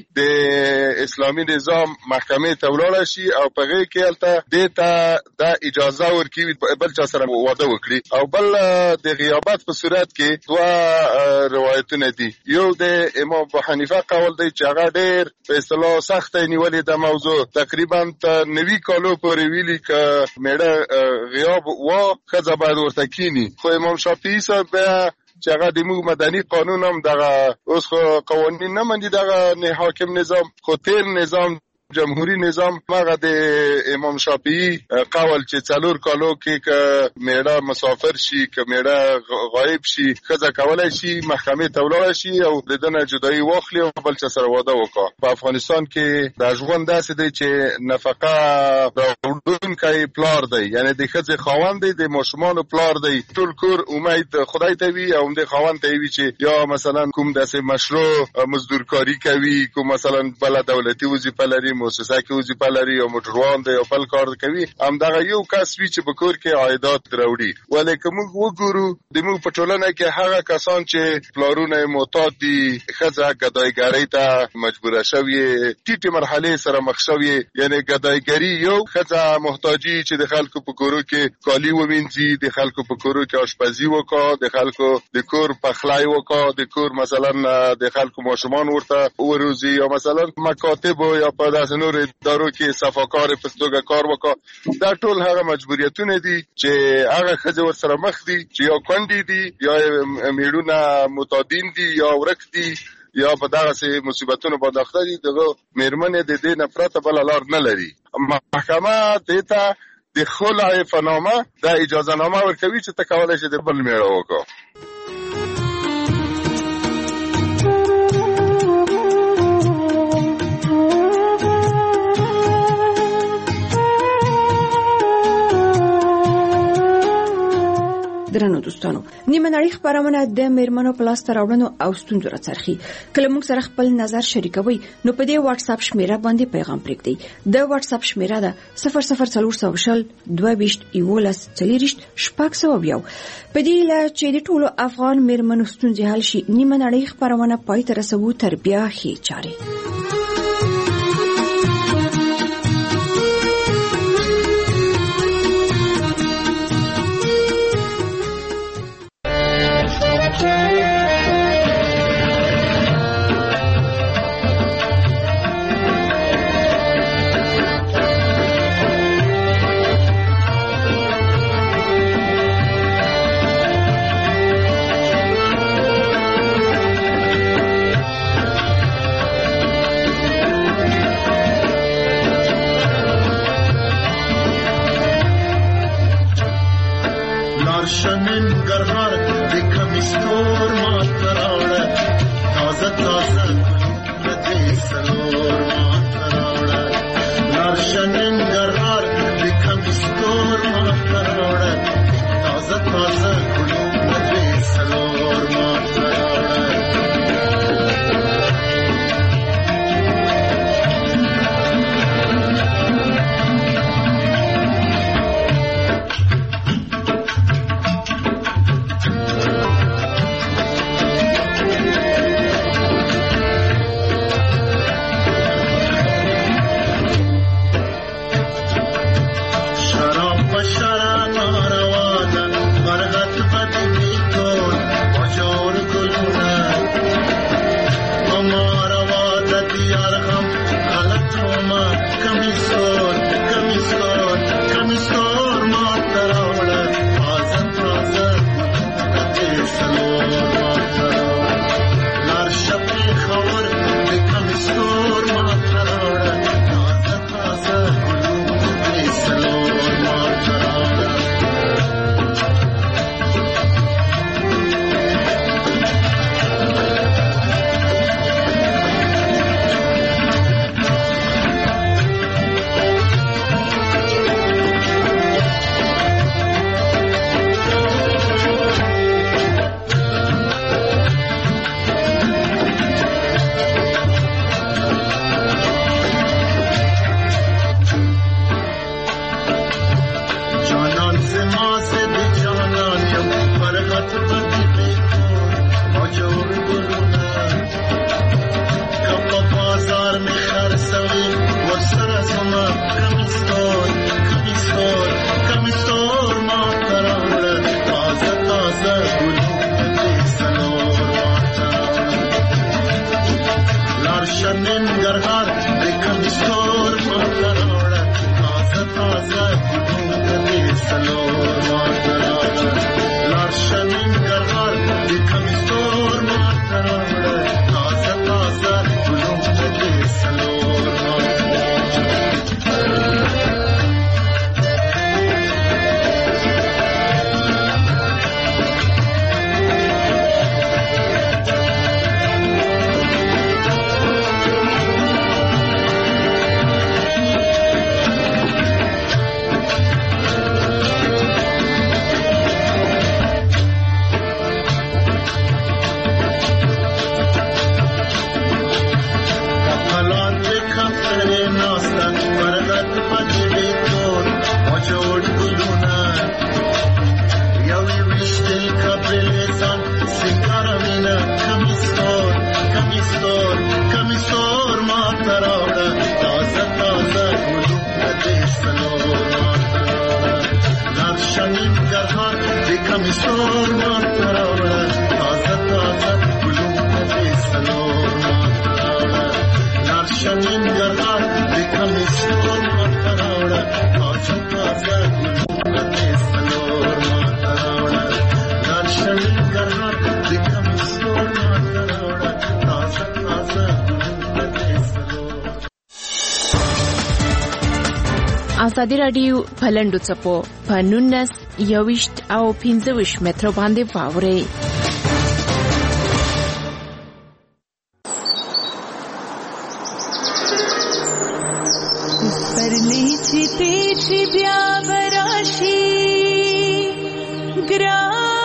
د اسلامي نظام محکمې ته ولاړه شي او په هغې کې هلته دې ته دا اجازه ورکوي بل چا سره واده وکړي. او بل د غیابت په صورت کې دوه روایتونه دي، یو د امام ابو حنیفه قول دی چې هغه ډېر په اصطلاح سخته نیولې ده موضوع، تقریبا تر نوي کالو پورې ویلي که میړه غیاب و ښځه باید ورته کیني. خو امام شافعي صاحب بیا چې هغه د موږ مدني قانون هم دغه اوس خو قوانین نه مني دغه حاکم نظام، خو تیر نظام جمهوری نظام هغه د امام شافعي قول چې څلور کالو کې که میړه مسافر شي، که میړه غایب شي، ښځه کولی شي محکمې ته ولاړه شي او د ده نه جدایي واخلي او بل چا سره واده وکړي. په افغانستان کې دا ژوند داسې دی چې نفقه راوړونکی پلار دی، یعنی د ښځې خاوند دی، د ماشومانو پلار دی، ټول کور امید خدای ته وي او همدې خاوند ته وي چې یا مثلا کوم داسې مشروع مزدورکاري کوي، کوم مثلا بله دولتي وظیفه لري، مؤسسه کې وظیفه لري او موټروان دی او بل کار کوي، همدغه یو کس وي چې په کور کې عایدات راوړي. ولې که موږ وګورو د موږ په ټولنه کې هغه کسان چې پلارونه یې معتاد دي، ښځه ګدایګرۍ ته مجبوره شوې، ټیټې مرحلې سره مخ شوې، یعنې ګدایګري یو، ښځه محتاجي چې د خلکو په کورو کې کالي ووینځي، د خلکو په کورو کې آشپزي وکړه، د خلکو د کور پخلی وکړه، د کور مثلا د خلکو ماشومان ورته وروزي، یا مثلا مکاتب یا په داسې نور ادارو کې صفاکار په توګه کار وکړه. دا ټول هغه مجبوریتونه دي چې هغه ښځې ورسره مخ دي چې یا کونډې دي یا میړونه معتادین دي یا ورک دي یا په دغسې مصیبتونو باندې اخته دي. دغه مېرمنې د دې نه پرته بله لار نه لري. محکمه دې ته د خلع په نامه دا اجازه نامه ورکوي چې ته کولی شې د بل میړه وکړه. درنو دوستانو، نیمه نړۍ خبرونه د میرمنو په لاس راوړنو او ستونزو راڅرخي. کله موږ سره خپل نظر شریکوي نو په دې واتس اپ شمیره باندې پیغام پرېږدئ. د واتس اپ شمیره ده صفر صفر څلور سوه شل دوه ویشت یولس څلېرویشت شپږ سوه یو. په دې هیله چې د ټولو افغان میرمنو ستونزې حل شي، نیمه نړۍ خبرونه پای ته رسوو تر بیا ښې چارې. ازادي راډیو په لنډو څپو په نولس یوویشت او پنځه ویشت متر باندې واوري. پرلی چې پیچ بیا براشي ګران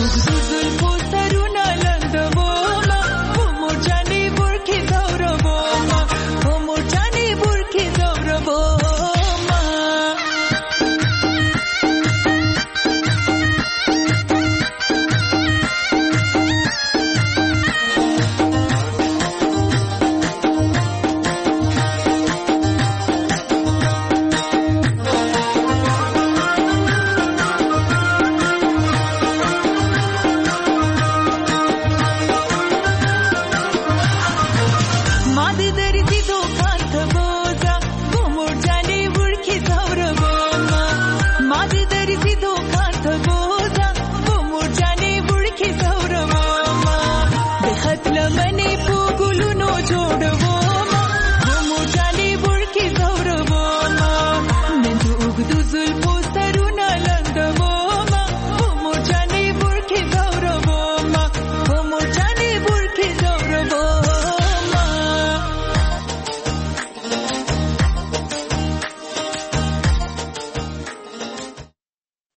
This is